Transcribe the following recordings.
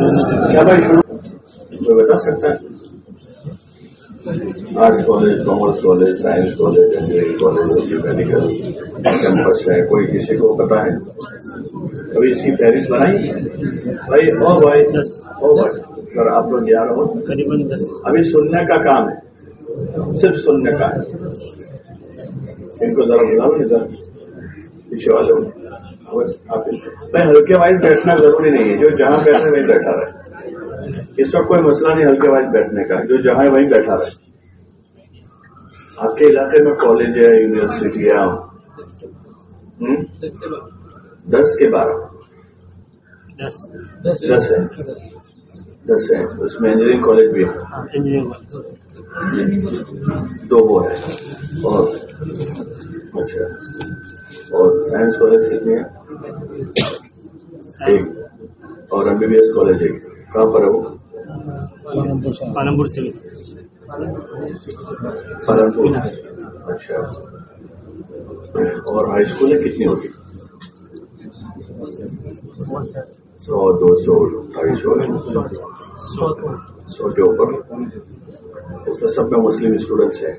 क्या भाई शुरू कोई बता सकता है? Arts college, commerce college, science college, engineering college, medical campus है, कोई किसी को पता है? अभी इसकी फहरिस्त बनाई भाई? ओ भाई सर आप लोग 11 हो, करीबन 10। अभी सुनने का काम है, सिर्फ सुनने का है। इनको जरा बुलाओ इधर पीछे वाले आप भाई हल्के वाइज बैठना जरूरी नहीं है, जो जहां बैठे वहीं बैठा रहे। इस वक्त कोई मसला नहीं हल्के वाइज बैठने का, जो जहां है वहीं बैठा रहे। आपके इलाके में कॉलेज है, यूनिवर्सिटी है, 10 के 12 10 है। उसमें इंजीनियरिंग कॉलेज भी है, दो वो है। और अच्छा, और साइंस कॉलेज कितनी है? एक। और MBBS कॉलेज एक। कहाँ पर है वो? पालमपुर से। पालमपुर। अच्छा। और हाई स्कूल है कितनी होगी? 100, 200, 250, 100 के ऊपर। उसमें सब में मुस्लिम स्टूडेंट्स हैं।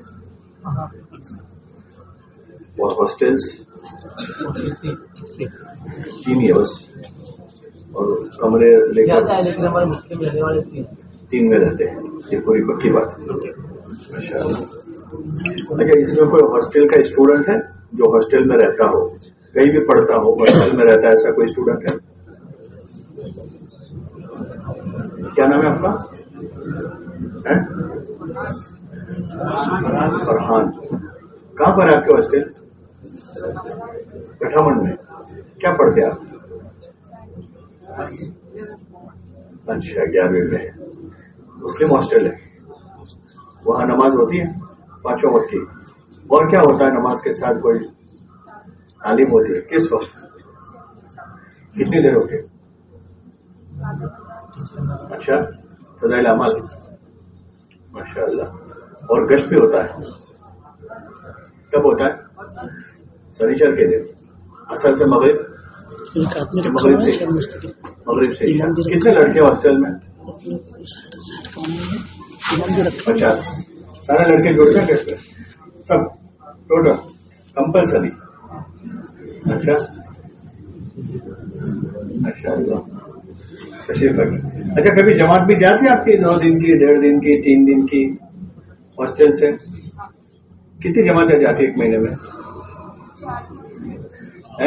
और हॉस्टल्स 3 ही है बस, और कमरे लेकर लेकिन हमारे मुस्लिम रहने वाले 3 में रहते हैं, ये पूरी पक्की बात है। अच्छा, इसमें कोई हॉस्टल का स्टूडेंट है जो हॉस्टल में रहता हो, कहीं भी पढ़ता हो, हॉस्टल में रहता है, ऐसा कोई स्टूडेंट है? क्या नाम है आपका? फरहान। कहाँ पर है आपके हॉस्टल? कठामंड में। क्या पढ़ते हैं आप? अच्छा, 11वीं में। मुस्लिम हॉस्टल है, वहां नमाज होती है 5 वक्त की। और क्या होता है नमाज के साथ? कोई तालीम होती है? किस वक्त? कितनी देर होती है? अच्छा, फज़ाइल अमाल, माशाअल्लाह। और गश्त भी होता है? कब होता है? शनिचर के दिन, असल से मगरिब से। कितने लड़के हॉस्टल में? 50। सारे लड़के जुड़ जाए कैसे? सब टोटल कंपल्सरी? अच्छा, माशाअल्लाह। तशरीफ रखिए। अच्छा, कभी जमात भी जाती है आपकी? 2 दिन की, 1.5 दिन की, 3 दिन की हॉस्टल से? कितनी जमातें जाती है 1 महीने में? है?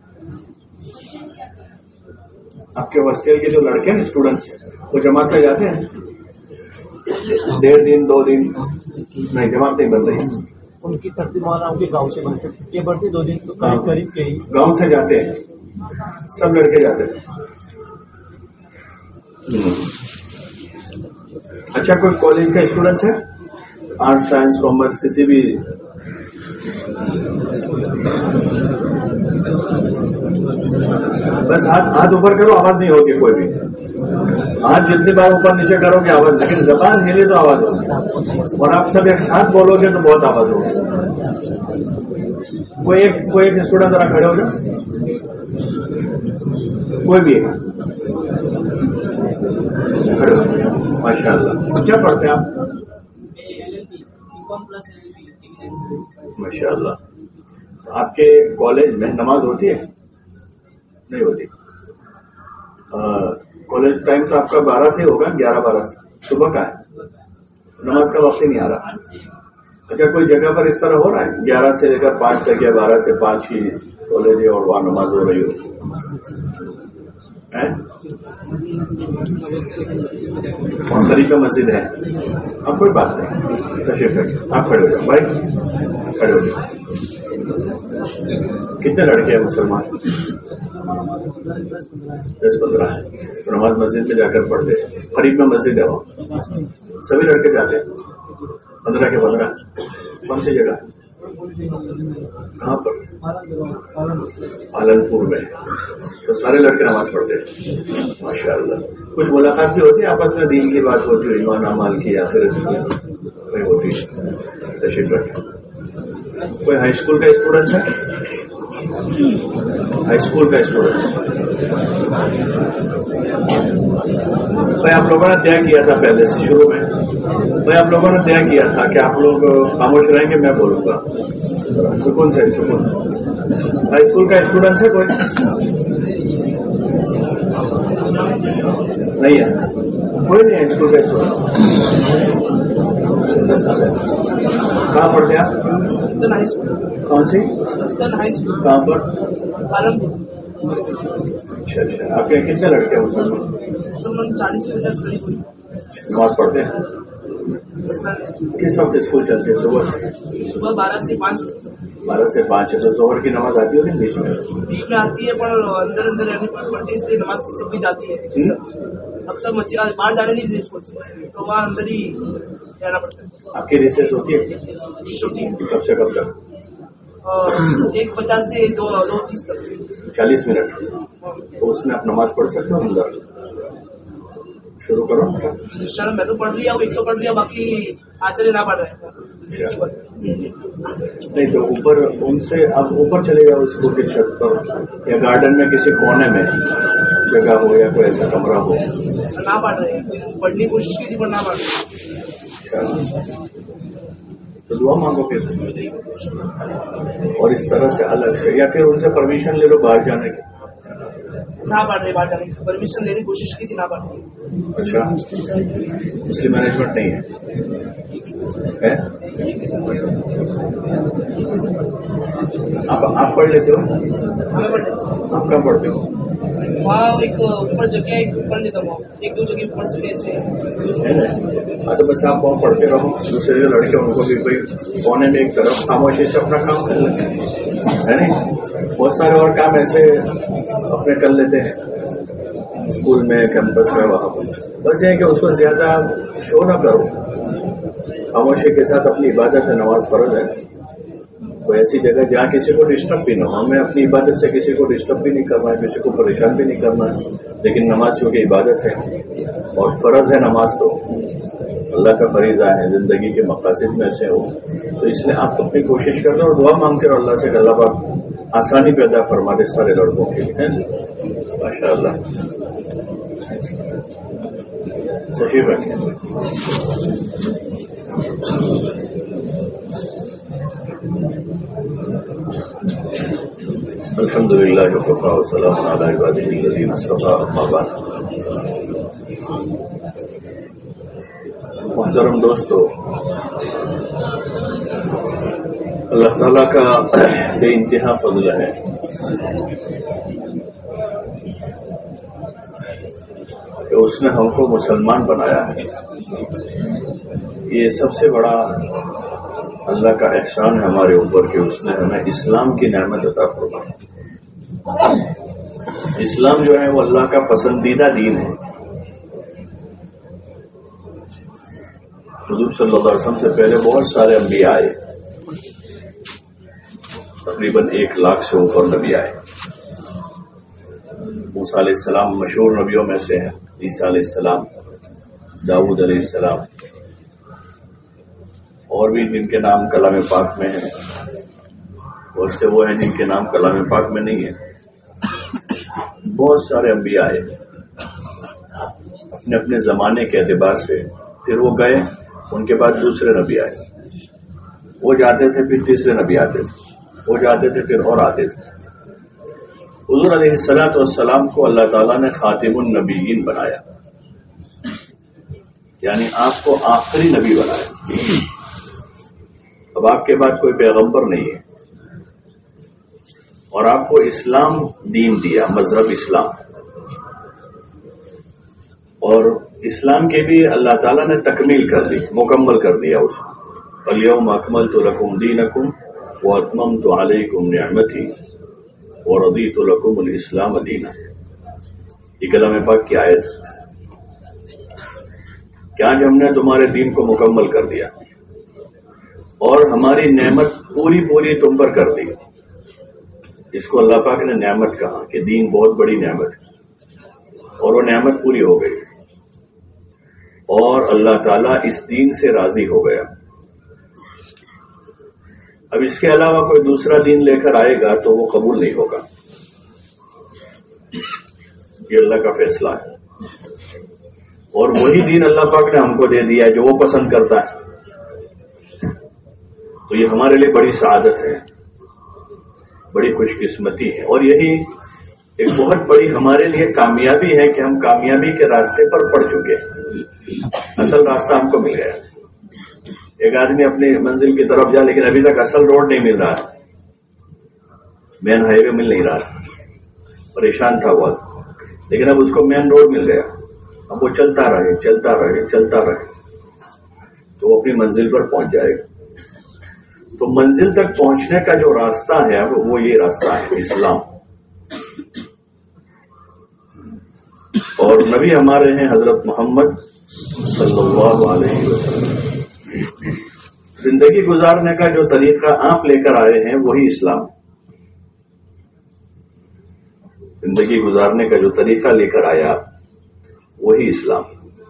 आपके हॉस्टल के जो लड़के हैं स्टूडेंट्स, वो जमात में जाते हैं? 1.5 दिन, 2 दिन? नहीं, जमात नहीं बन रही। उनकी तरतीब उनके गांव से बनते, ये बढ़ते 2 दिन तो करीब के ही गांव से जाते हैं, सब लड़के जाते हैं। अच्छा, कोई कॉलेज का स्टूडेंट्स है? आर्ट्स, साइंस, कॉमर्स, किसी भी? बस हाथ ऊपर करो, आवाज नहीं होगी कोई भी। हाथ जितनी बार ऊपर नीचे करोगे आवाज, लेकिन जबान हिले तो आवाज होगी। और आप सब एक साथ बोलोगे तो बहुत आवाज होगी। कोई एक स्टूडेंट जरा खड़े हो जाओ, कोई भी खड़े हो। माशाअल्लाह। क्या पढ़ते हैं आप? माशाअल्लाह। आपके कॉलेज में नमाज होती है? नहीं होती। कॉलेज टाइम तो आपका 12 से होगा, 11-12 से सुबह का है, नमाज का वक्त ही नहीं आ रहा। अच्छा, कोई जगह पर इस तरह हो रहा है 11 से लेकर 5 तक या 12 से 5 की कॉलेज है और वहां नमाज हो रही हो? वहां करीब में मस्जिद है। अब कोई बात नहीं, तशरीफ रखिए। आप खड़े हो जाओ भाई, खड़े हो जाओ। कितने लड़के हैं मुसलमान? 10-15 है। तो नमाज मस्जिद में जाकर पढ़ते हैं, करीब में मस्जिद है, वहाँ सभी लड़के जाते हैं। 15 के 15। कौन सी जगह? कहाँ पर? पालनपुर में। तो सारे लड़के नमाज पढ़ते हैं, माशाअल्लाह। कुछ मुलाकात भी होती है आपस में, दीन की बात होती है, ईमान अमाल की, आखिरत की होती है। तशरीफ रखें। कोई हाई स्कूल का स्टूडेंट है? हाई स्कूल का स्टूडेंट بھائی آپ لوگوں نے طے کیا تھا پہلے سے شروع میں، بھائی آپ لوگوں نے طے کیا تھا کہ آپ لوگ خاموش رہیں گے، میں بولوں گا. سکون سے سکون. ہائی اسکول کا اسٹوڈنٹ ہے کوئی؟ نہیں ہے، کوئی نہیں ہے اسکول کا اسٹوڈنٹ. کہاں پڑھتے ہیں آپ؟ کون سی؟ کہاں پر؟ اچھا اچھا. آپ کے کتنے لڑکے ہیں مسلمان؟ 40 سے 50 قریب. نماز پڑھتے ہیں؟ کس وقت اسکول چلتے ہیں؟ صبح 12 سے 5. 12 سے 5 ہے تو ظہر کی نماز آتی ہوگی بیچ میں آتی ہے، پر اندر رہنے پر پڑتی ہے، اس لیے نماز بھی جاتی ہے. اکثر باہر جانے نہیں دیتے اسکول سے، تو وہاں اندر ہی رہنا پڑتا ہے. آپ کی ریسیس ہوتی ہے؟ کب سے کب تک؟ 1:50 سے 2:30 تک. 40 منٹ. تو اس میں آپ نماز پڑھ سکتے ہو اندر؟ شروع کرو. سر میں تو پڑھ لیا ہوں، ایک تو پڑھ لیا، باقی آچرے نہ پڑھ رہے ہیں. نہیں تو اوپر ان سے آپ اوپر چلے جاؤ اسکول کی چھت پر یا گارڈن میں کسی کونے میں جگہ ہو یا کوئی ایسا کمرہ ہو. نہ پڑھ رہے ہیں، پڑھنے کی کوشش کی تھی پر نہ پڑھ رہے. تو دعا مانگو پھر، اور اس طرح سے الگ سے، یا پھر ان سے پرمیشن لے لو باہر جانے کی. نہ پڑھ رہے، باہر جانے کی پرمیشن لینے کی کوشش کی تھی، نہ پڑھ رہے. اچھا، مسلم مینجمنٹ نہیں ہے؟ آپ پڑھ لیتے ہو؟ آپ کہاں پڑھتے ہو؟ وہاں ایک اوپر جگہ ایک پڑھ لیتا ہوں، 1-2 جگہ پڑھ سکے ایسے. ہاں تو بس آپ وہاں پڑھتے رہو. دوسرے جو لڑکے ان کو بھی کوئی کونے میں ایک طرف خاموشی سے اپنا کام کر لیتے ہیں، ہے نہیں؟ بہت سارے اور کام ایسے اپنے کر لیتے ہیں اسکول میں، کیمپس میں، وہاں پر. بس یہ ہے کہ اس کو زیادہ شو نہ کرو، خاموشی کے ساتھ اپنی عبادت ہے. نماز فرض ہے. کوئی ایسی جگہ جہاں کسی کو ڈسٹرب بھی نہ ہو. ہمیں اپنی عبادت سے کسی کو ڈسٹرب بھی نہیں کرنا ہے، کسی کو پریشان بھی نہیں کرنا ہے. لیکن نماز چونکہ عبادت ہے اور فرض ہے نماز، تو اللہ کا فریضہ ہے، زندگی کے مقاصد میں سے ہو، تو اس لیے آپ اپنی کوشش کر لو اور دعا مانگتے رہو اللہ سے کہ اللہ پاک آسانی پیدا فرما دے سارے لڑکوں کے لیے. ماشاء اللہ. تشریف رکھیں. الحمد للہ وکفی وسلام علی عبادہ الذین اصطفی. اما بعد. محترم دوستو، اللہ تعالیٰ کا بے انتہا فضل ہے کہ اس نے ہم کو مسلمان بنایا ہے. یہ سب سے بڑا اللہ کا احسان ہے ہمارے اوپر کہ اس نے ہمیں اسلام کی نعمت عطا فرمائی. اسلام جو ہے وہ اللہ کا پسندیدہ دین ہے. حضور صلی اللہ علیہ وسلم سے پہلے بہت سارے انبیاء آئے، تقریباً 1 لاکھ سے اوپر نبی آئے. موسیٰ علیہ السلام مشہور نبیوں میں سے ہیں، عیسیٰ علیہ السلام، داؤد علیہ السلام، اور بھی جن کے نام کلام پاک میں ہیں. بہت سے وہ ہیں جن کے نام کلام پاک میں نہیں ہیں. بہت سارے انبیاء آئے اپنے اپنے زمانے کے اعتبار سے. پھر وہ گئے، ان کے بعد دوسرے نبی آئے. وہ جاتے تھے، پھر تیسرے نبی آتے تھے، وہ جاتے تھے، پھر اور آتے تھے. حضور علیہ الصلوۃ والسلام کو اللہ تعالیٰ نے خاتم النبیین بنایا، یعنی آپ کو آخری نبی بنایا. اب آپ کے بعد کوئی پیغمبر نہیں ہے، اور آپ کو اسلام دین دیا، مذہب اسلام. اور اسلام کے بھی اللہ تعالیٰ نے تکمیل کر دی، مکمل کر دیا اس کو. الیوم اکملت لکم دینکم واتممت علیکم نعمتی ورضیت لکم الاسلام دینا. یہ کلام پاک کی آیت کہ آج ہم نے تمہارے دین کو مکمل کر دیا اور ہماری نعمت پوری پوری تم پر کر دی. اس کو اللہ پاک نے نعمت کہا کہ دین بہت بڑی نعمت ہے، اور وہ نعمت پوری ہو گئی اور اللہ تعالیٰ اس دین سے راضی ہو گیا. اب اس کے علاوہ کوئی دوسرا دین لے کر آئے گا تو وہ قبول نہیں ہوگا. یہ اللہ کا فیصلہ ہے. اور وہی دین اللہ پاک نے ہم کو دے دیا ہے جو وہ پسند کرتا ہے. تو یہ ہمارے لیے بڑی سعادت ہے, بڑی خوش قسمتی ہے, اور یہی ایک بہت بڑی ہمارے لیے کامیابی ہے کہ ہم کامیابی کے راستے پر پڑ چکے ہیں. اصل راستہ ہم کو مل گیا. ایک آدمی اپنی منزل کی طرف جا لیکن ابھی تک اصل روڈ نہیں مل رہا, مین ہائی وے مل نہیں رہا, پریشان تھا وہ, لیکن اب اس کو مین روڈ مل گیا. اب وہ چلتا رہے چلتا رہے چلتا رہے تو وہ اپنی منزل پر پہنچ جائے گا. تو منزل تک پہنچنے کا جو راستہ ہے وہ یہ راستہ ہے اسلام. اور نبی ہمارے ہیں حضرت محمد صلی اللہ علیہ وسلم. زندگی گزارنے کا جو طریقہ آپ لے کر آئے ہیں وہی اسلام. زندگی گزارنے کا جو طریقہ لے کر آیا وہی اسلام.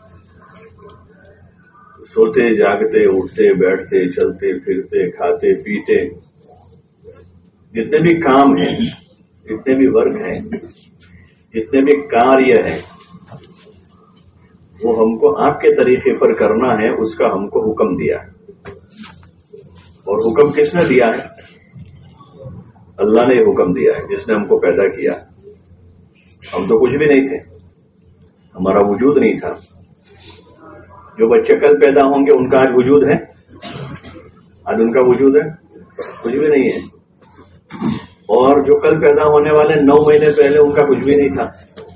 سوتے جاگتے اٹھتے بیٹھتے چلتے پھرتے کھاتے پیتے جتنے بھی کام ہیں, جتنے بھی ورک ہیں, جتنے بھی کاریہ ہیں, وہ ہم کو آپ کے طریقے پر کرنا ہے. اس کا ہم کو حکم دیا ہے. اور حکم کس نے دیا ہے؟ اللہ نے حکم دیا ہے, جس نے ہم کو پیدا کیا. ہم تو کچھ بھی نہیں تھے, ہمارا وجود نہیں تھا. جو بچے کل پیدا ہوں گے ان کا آج وجود ہے؟ آج ان کا وجود ہے؟ کچھ بھی نہیں ہے. اور جو کل پیدا ہونے والے 9 مہینے پہلے ان کا کچھ بھی نہیں تھا.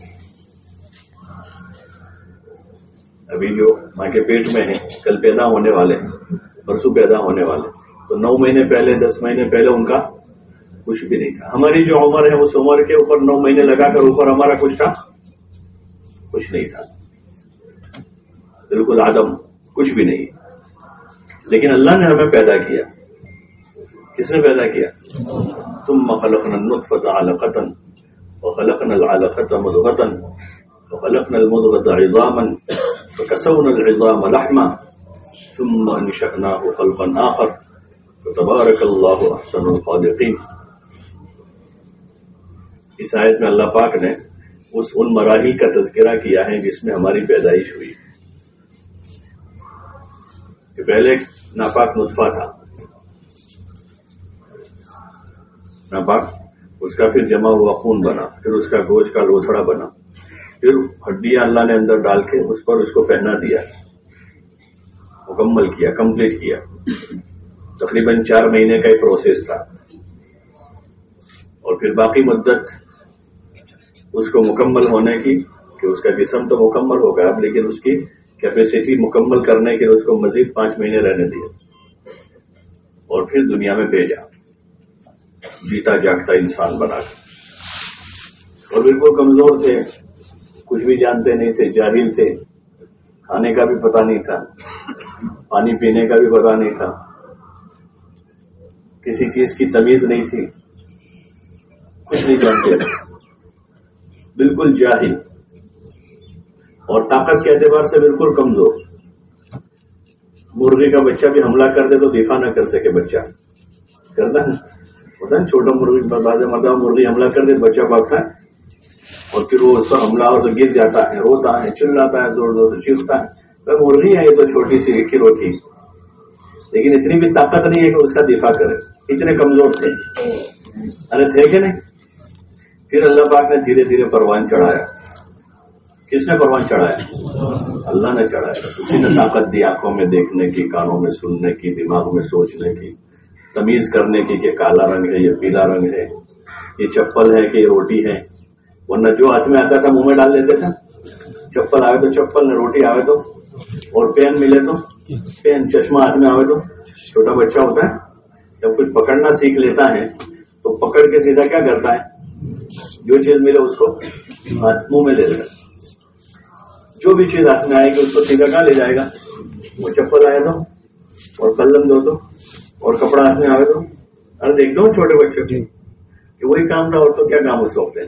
ابھی جو ماں کے پیٹ میں ہیں کل پیدا ہونے والے ہیں, پرسوں پیدا ہونے والے, تو 9 مہینے پہلے 10 مہینے پہلے ان کا کچھ بھی نہیں تھا. ہماری جو عمر ہے اس عمر کے اوپر 9 مہینے لگا کر اوپر ہمارا کچھ تھا؟ کچھ نہیں تھا, بالکل آدم, کچھ بھی نہیں. لیکن اللہ نے ہمیں پیدا کیا. کس نے پیدا کیا؟ ثم خلقنا النطفة علقة وخلقنا العلقة مضغة وخلقنا المضغة عظاما فكسونا العظام لحما ثم انشأناه خلقا آخر فتبارك الله احسن الخالقين. اس آیت میں اللہ پاک نے ان مراحل کا تذکرہ کیا ہے جس میں ہماری پیدائش ہوئی. کہ پہلے ایک ناپاک نطفہ تھا, ناپاک, اس کا پھر جمع ہوا خون بنا, پھر اس کا گوشت کا لوتھڑا بنا, پھر ہڈیاں اللہ نے اندر ڈال کے اس پر اس کو پہنا دیا, مکمل کیا, کمپلیٹ کیا. تقریباً 4 مہینے کا ایک پروسیس تھا. اور پھر باقی مدت اس کو مکمل ہونے کی, کہ اس کا جسم تو مکمل ہوگا اب, لیکن اس کی کیپیسٹی مکمل کرنے کے لیے اس کو مزید 5 مہینے رہنے دیا, اور پھر دنیا میں بھیجا, جیتا جاگتا انسان بنا کر. اور بالکل کمزور تھے, کچھ بھی جانتے نہیں تھے, جاہل تھے, کھانے کا بھی پتہ نہیں تھا, پانی پینے کا بھی پتہ نہیں تھا, کسی چیز کی تمیز نہیں تھی, کچھ نہیں جانتے تھے, بالکل جاہل, اور طاقت کے اعتبار سے بالکل کمزور. مرغی کا بچہ بھی حملہ کر دے تو دفاع نہ کر سکے. بچہ کرتا ہے, ہوتا ہے چھوٹا مرغی, بعض مرتبہ مرغی حملہ کر دے بچہ بھاگتا ہے, اور پھر وہ اس پر حملہ اور تو گر جاتا ہے, روتا ہے, چلاتا ہے, زور زور سے چیختا ہے. تو مرغی ہے یہ تو چھوٹی سی کلو کی, لیکن اتنی بھی طاقت نہیں ہے کہ اس کا دفاع کرے. اتنے کمزور تھے, ارے تھے کہ نہیں. پھر اللہ پاک نے دھیرے دھیرے پروان چڑھایا. کس نے پروان چڑھایا؟ اللہ نے چڑھایا. اسی نے طاقت دی آنکھوں میں دیکھنے کی, کانوں میں سننے کی, دماغ میں سوچنے کی, تمیز کرنے کی کہ کالا رنگ ہے یہ پیلا رنگ ہے, یہ چپل ہے کہ یہ روٹی ہے. ورنہ جو ہاتھ میں آتا تھا منہ میں ڈال لیتے تھے. چپل آئے تو چپل, روٹی آئے تو, اور پین ملے تو پین, چشمہ ہاتھ میں آئے تو. چھوٹا بچہ ہوتا ہے جب کچھ پکڑنا سیکھ لیتا ہے تو پکڑ کے سیدھا کیا کرتا ہے, جو چیز ملے اس کو منہ میں لے لیتا. جو بھی چیز ہاتھ میں آئے گی اس کو سیدھا کہاں لے جائے گا. وہ چپل آئے تو, اور قلم دو تو, اور کپڑا ہاتھ میں آئے تو. ارے دیکھتا ہوں چھوٹے بچے کہ وہی کام تھا, اور تو کیا کام اس وقت ہے.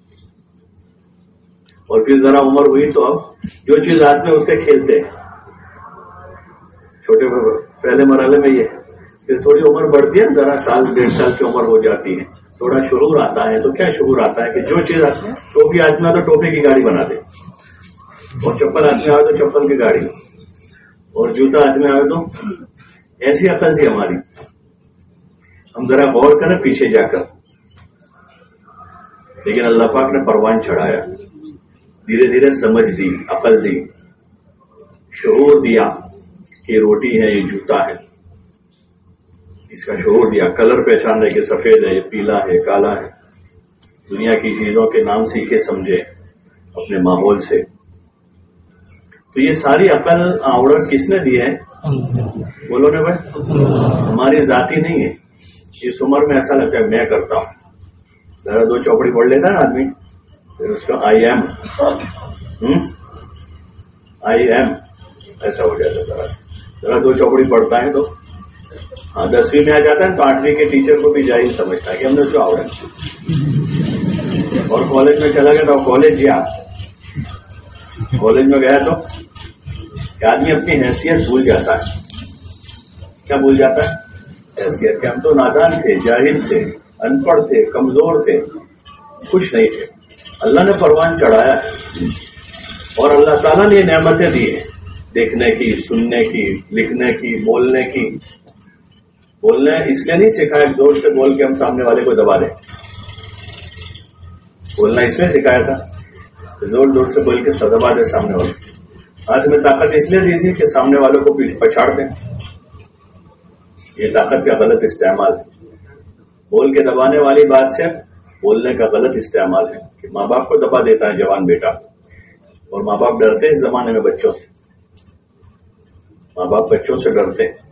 اور پھر ذرا عمر ہوئی تو اب جو چیز ہاتھ میں اس کے کھیلتے ہیں. چھوٹے پہلے مرحلے میں یہ, پھر تھوڑی عمر بڑھتی ہے, ذرا 1.5 سال کی عمر ہو جاتی ہے, تھوڑا شعور آتا ہے. تو کیا شعور آتا ہے کہ جو چیز ٹوپی ہاتھ میں تو ٹوپی کی گاڑی بنا دے, اور چپل ہاتھ میں آئے تو چپل کی گاڑی, اور جوتا ہاتھ میں آئے تو ایسی عقل تھی ہماری. ہم ذرا غور کریں پیچھے جا کر. لیکن اللہ پاک نے پروان چڑھایا, دھیرے دھیرے سمجھ دی, عقل دی, شعور دیا کہ روٹی ہے, یہ جوتا ہے, اس کا شعور دیا, کلر پہچاننے کے سفید ہے, یہ پیلا ہے, کالا ہے, دنیا کی چیزوں کے نام سیکھے سمجھے اپنے ماحول سے. تو یہ ساری عقل آوڑ کس نے دی ہے؟ بولو نا بھائی, ہماری ذاتی نہیں ہے. اس عمر میں ایسا لگتا ہے میں کرتا ہوں, ذرا دو چوپڑی پڑھ لیتا ہے نا آدمی, پھر اس کا آئی ایم ایسا ہو جاتا ہے. ذرا دو چوپڑی پڑھتا ہے تو 10ویں میں آ جاتا ہے تو 8ویں کے ٹیچر کو بھی جاہل سمجھتا ہے کہ ہم نے کیا آوڑا. اور کالج میں چلا گیا تو کالج گیا, کالج میں گیا تو آدمی اپنی حیثیت بھول جاتا ہے. کیا بھول جاتا ہے؟ حیثیت. کہ ہم تو نادان تھے, جاہل تھے, ان پڑھ تھے, کمزور تھے, کچھ نہیں تھے. اللہ نے پروان چڑھایا ہے اور اللہ تعالیٰ نے یہ نعمتیں دی ہیں, دیکھنے کی, سننے کی, لکھنے کی, بولنے کی. بولنا اس لیے نہیں سکھایا زور سے بول کے ہم سامنے والے کو دبا دیں. بولنا اس لیے سکھایا تھا کہ زور زور سے بول کے دبا دے سامنے والے. ہاتھ میں طاقت اس لیے دی تھی کہ سامنے والوں کو پچھاڑ دیں. یہ طاقت کا غلط استعمال ہے. بول کے دبانے والی بات سے بولنے کا غلط استعمال ہے کہ ماں باپ کو دبا دیتا ہے جوان بیٹا, اور ماں باپ ڈرتے ہیں اس زمانے میں بچوں سے. ماں باپ بچوں سے ڈرتے ہیں.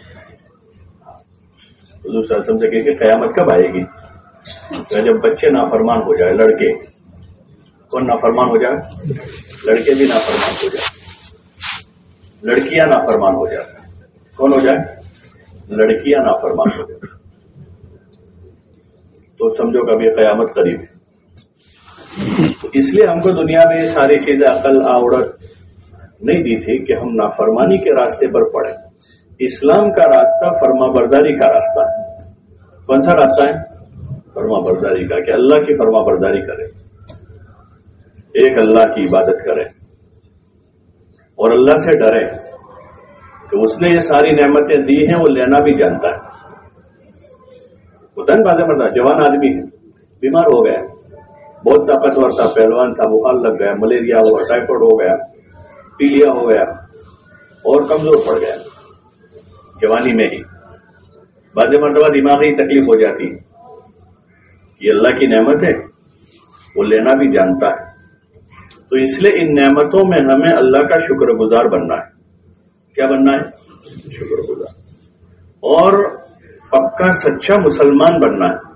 حضور صلی اللہ علیہ وسلم سے کہ قیامت کب آئے گی؟ جب بچے نافرمان ہو جائے, لڑکے. کون نافرمان ہو جائے؟ لڑکے بھی نافرمان ہو جائے, لڑکیاں نافرمان ہو جائے. کون ہو جائے؟ لڑکیاں نافرمان ہو جائے. تو سمجھو کبھی قیامت قریب ہے. تو اس لیے ہم کو دنیا میں یہ ساری چیزیں عقل آوڑت نہیں دی تھی کہ ہم نافرمانی کے راستے پر پڑیں. اسلام کا راستہ فرما برداری کا راستہ ہے. کون سا راستہ ہے؟ فرما برداری کا, کہ اللہ کی فرما برداری کریں, ایک اللہ کی عبادت کریں اور اللہ سے ڈریں کہ اس نے یہ ساری نعمتیں دی ہیں, وہ لینا بھی جانتا ہے. ہوتا ہے باتیں مرتا, جوان آدمی ہے, بیمار ہو گیا, بہت طاقتور تھا, پہلوان تھا, بخار لگ گیا, ملیریا ہوا, ٹائیفائڈ ہو گیا, پیلیا ہو گیا اور کمزور پڑ گیا جوانی میں ہی. بعض مرتبہ دماغی تکلیف ہو جاتی. یہ اللہ کی نعمت ہے, وہ لینا بھی جانتا ہے. تو اس لیے ان نعمتوں میں ہمیں اللہ کا شکر گزار بننا ہے. کیا بننا ہے؟ شکر گزار. اور پکا سچا مسلمان بننا ہے.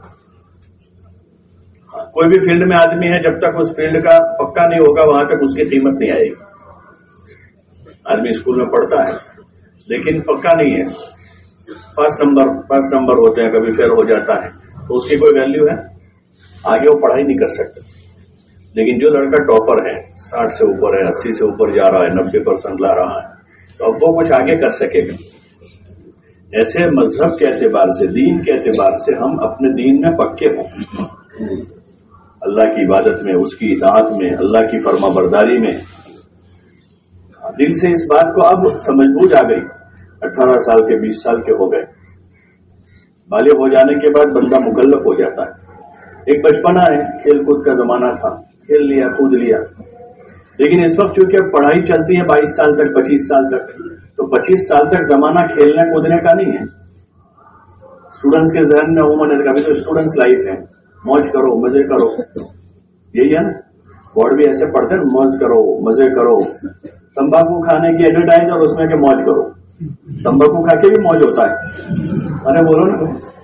کوئی بھی فیلڈ میں آدمی ہے, جب تک اس فیلڈ کا پکا نہیں ہوگا وہاں تک اس کی قیمت نہیں آئے گی. آدمی اسکول میں پڑھتا ہے لیکن پکا نہیں ہے, پاس نمبر ہوتے ہیں, کبھی فیل ہو جاتا ہے, تو اس کی کوئی ویلیو ہے؟ آگے وہ پڑھائی نہیں کر سکتا. لیکن جو لڑکا ٹاپر ہے, 60 سے اوپر ہے, 80 سے اوپر جا رہا ہے, 90% لا رہا ہے, تو اب وہ کچھ آگے کر سکے گا. ایسے مذہب کے اعتبار سے, دین کے اعتبار سے ہم اپنے دین میں پکے ہوں, اللہ کی عبادت میں, اس کی اطاعت میں, اللہ کی فرما برداری میں. دل سے اس بات کو اب سمجھ بوجھ آ گئی. 18 سال کے, 20 سال کے ہو گئے, بالغ ہو جانے کے بعد بندہ مکلف ہو جاتا ہے. ایک بچپنا ہے, کھیل کود کا زمانہ تھا, کھیل لیا, کود لیا. لیکن اس وقت چونکہ پڑھائی چلتی ہے 22 سال تک, 25 سال تک, تو 25 سال تک زمانہ کھیلنے کودنے کا نہیں ہے. اسٹوڈنٹس کے ذہن میں عموماً کبھی تو اسٹوڈنٹس لائف ہے, موج کرو, مزے کرو, یہی ہے نا. بورڈ بھی ایسے پڑھتے ہیں, موج کرو, مزے کرو. تمباکو کھانے کی ایڈورٹائز اور اس میں کہ موج کرو. تمباکو کھا کے بھی موج ہوتا ہے. ارے بولو نا,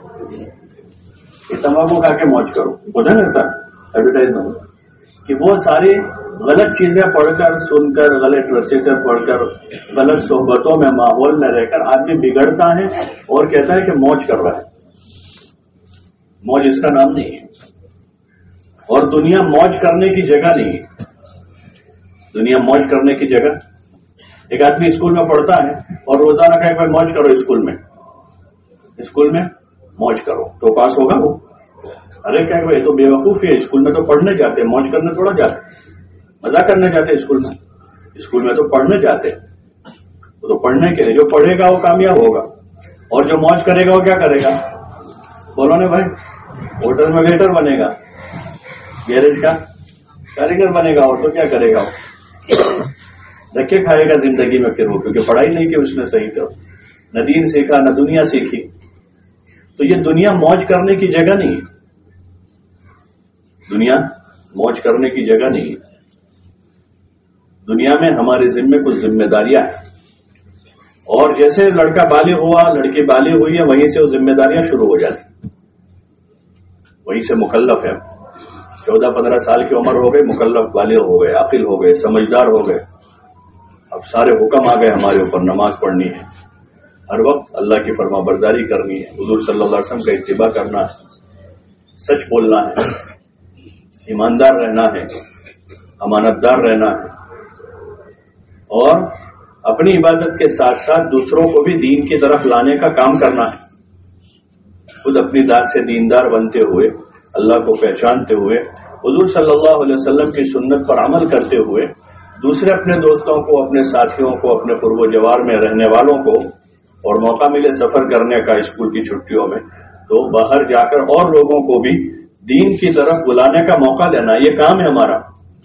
کہ تمباکو کھا کے موج کرو, ہوتا ہے نا سر ایڈورٹائزمنٹ, کہ وہ ساری غلط چیزیں پڑھ کر, سن کر, غلط لٹریچر پڑھ کر, غلط صحبتوں میں, ماحول میں رہ کر آدمی بگڑتا ہے اور کہتا ہے کہ موج کر رہا ہے. موج اس کا نام نہیں ہے, اور دنیا موج کرنے کی جگہ نہیں ہے. دنیا موج کرنے کی جگہ. ایک آدمی اسکول میں پڑھتا ہے اور روزانہ کہے کہ موج کرو اسکول میں موج کرو, تو پاس ہوگا وہ؟ ارے کیا یہ تو بے وقوف ہے, اسکول میں تو پڑھنے جاتے ہیں, موج کرنے تھوڑا جاتے, مزہ کرنے جاتے اسکول میں. اسکول میں تو پڑھنے جاتے ہیں، وہ تو پڑھنے کے لیے، جو پڑھے گا وہ کامیاب ہوگا، اور جو موج کرے گا وہ کیا کرے گا؟ بولو نا بھائی، ہوٹل میں ویٹر بنے گا، گیریج کا کاریگر بنے گا، اور تو کیا کرے گا؟ دھکے کھائے گا زندگی میں پھر وہ، کیونکہ پڑھائی نہیں کی اس نے صحیح کر، نہ دین سیکھا نہ دنیا سیکھی. تو یہ دنیا موج کرنے کی جگہ نہیں ہے، دنیا موج کرنے کی جگہ نہیں ہے. دنیا میں ہمارے ذمے کچھ ذمہ داریاں ہیں، اور جیسے لڑکا بالغ ہوا، لڑکی بالغ ہوئی ہے، وہیں سے وہ ذمہ داریاں شروع ہو جاتی، وہیں سے مکلف ہے. 14-15 سال کی عمر ہو گئی، مکلف بالغ ہو گئے، عاقل ہو گئے، سمجھدار ہو گئے. اب سارے حکم آ گئے ہمارے اوپر، نماز پڑھنی ہے، ہر وقت اللہ کی فرما برداری کرنی ہے، حضور صلی اللہ علیہ وسلم کا اتباع کرنا ہے، سچ بولنا ہے، ایماندار رہنا ہے، امانت دار رہنا ہے، اور اپنی عبادت کے ساتھ ساتھ دوسروں کو بھی دین کی طرف لانے کا کام کرنا ہے. خود اپنی ذات سے دیندار بنتے ہوئے، اللہ کو پہچانتے ہوئے، حضور صلی اللہ علیہ وسلم کی سنت پر عمل کرتے ہوئے، دوسرے اپنے دوستوں کو، اپنے ساتھیوں کو، اپنے قرب و جوار میں رہنے والوں کو، اور موقع ملے سفر کرنے کا اسکول کی چھٹیوں میں، تو باہر جا کر اور لوگوں کو بھی دین کی طرف بلانے کا موقع لینا. یہ کام ہے ہمارا،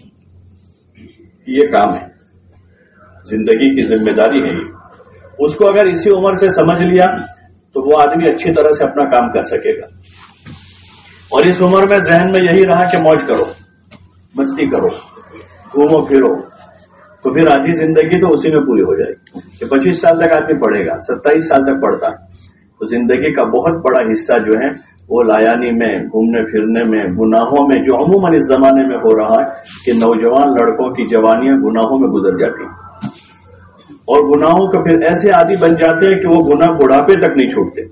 یہ کام ہے، زندگی کی ذمہ داری ہے یہ. اس کو اگر اسی عمر سے سمجھ لیا تو وہ آدمی اچھی طرح سے اپنا کام کر سکے گا. اور اس عمر میں ذہن میں یہی رہا کہ موج کرو، مستی کرو، گھومو پھرو، تو پھر آدھی زندگی تو اسی میں پوری ہو جائے گی. کہ 25 سال تک آدمی پڑھے گا، 27 سال تک پڑھتا ہے، تو زندگی کا بہت بڑا حصہ جو ہے وہ لایانی میں، گھومنے پھرنے میں، گناہوں میں، جو عموماً اس زمانے میں ہو رہا ہے کہ نوجوان لڑکوں کی جوانیاں گناہوں میں گزر جاتی ہیں، اور گناہوں کے پھر ایسے عادی بن جاتے ہیں کہ وہ گناہ بڑھاپے تک نہیں چھوڑتے.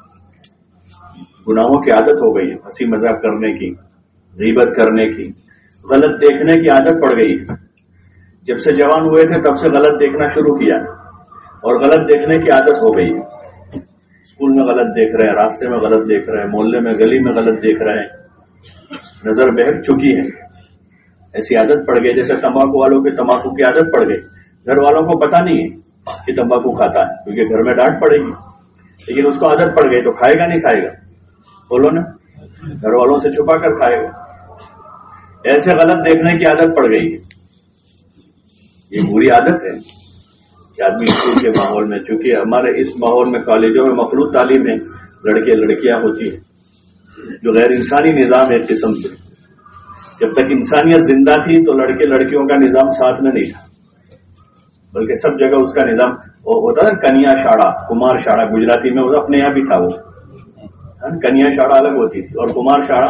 گناہوں کی عادت ہو گئی ہے، ہنسی مذاق کرنے کی، غیبت کرنے کی، غلط دیکھنے کی عادت پڑ گئی ہے. جب سے جوان ہوئے تھے تب سے غلط دیکھنا شروع کیا، اور غلط دیکھنے کی عادت ہو گئی ہے. اسکول میں غلط دیکھ رہے ہیں، راستے میں غلط دیکھ رہے ہیں، محلے میں گلی میں غلط دیکھ رہے ہیں، نظر بہک چکی ہے. ایسی عادت پڑ گئی جیسے تمباکو والوں کی تمباکو کی عادت پڑ گئی. گھر والوں کو پتا نہیں ہے کہ تمباکو کھاتا ہے، کیونکہ گھر میں ڈانٹ پڑے گی، لیکن اس کو عادت پڑ گئی تو کھائے گا نہیں کھائے گا؟ بولو نا، گھر والوں سے چھپا کر کھائے گا. ایسے غلط دیکھنے کی عادت پڑ گئی ہے. یہ بری عادت ہے کہ آدمی اسکول کے ماحول میں، چونکہ ہمارے اس ماحول میں کالجوں میں مخلوط تعلیم ہے، لڑکے لڑکیاں ہوتی ہیں، جو غیر انسانی نظام ہے ایک قسم سے. جب تک انسانیت زندہ تھی تو لڑکے لڑکیوں کا نظام ساتھ میں نہیں تھا، بلکہ سب جگہ اس کا نظام وہ ہوتا نا، کنیا شاڑا، کمار شاڑا گجراتی میں اپنے یہاں بھی تھا. وہ کنیا شاڑا الگ ہوتی تھی اور کمار شاڑا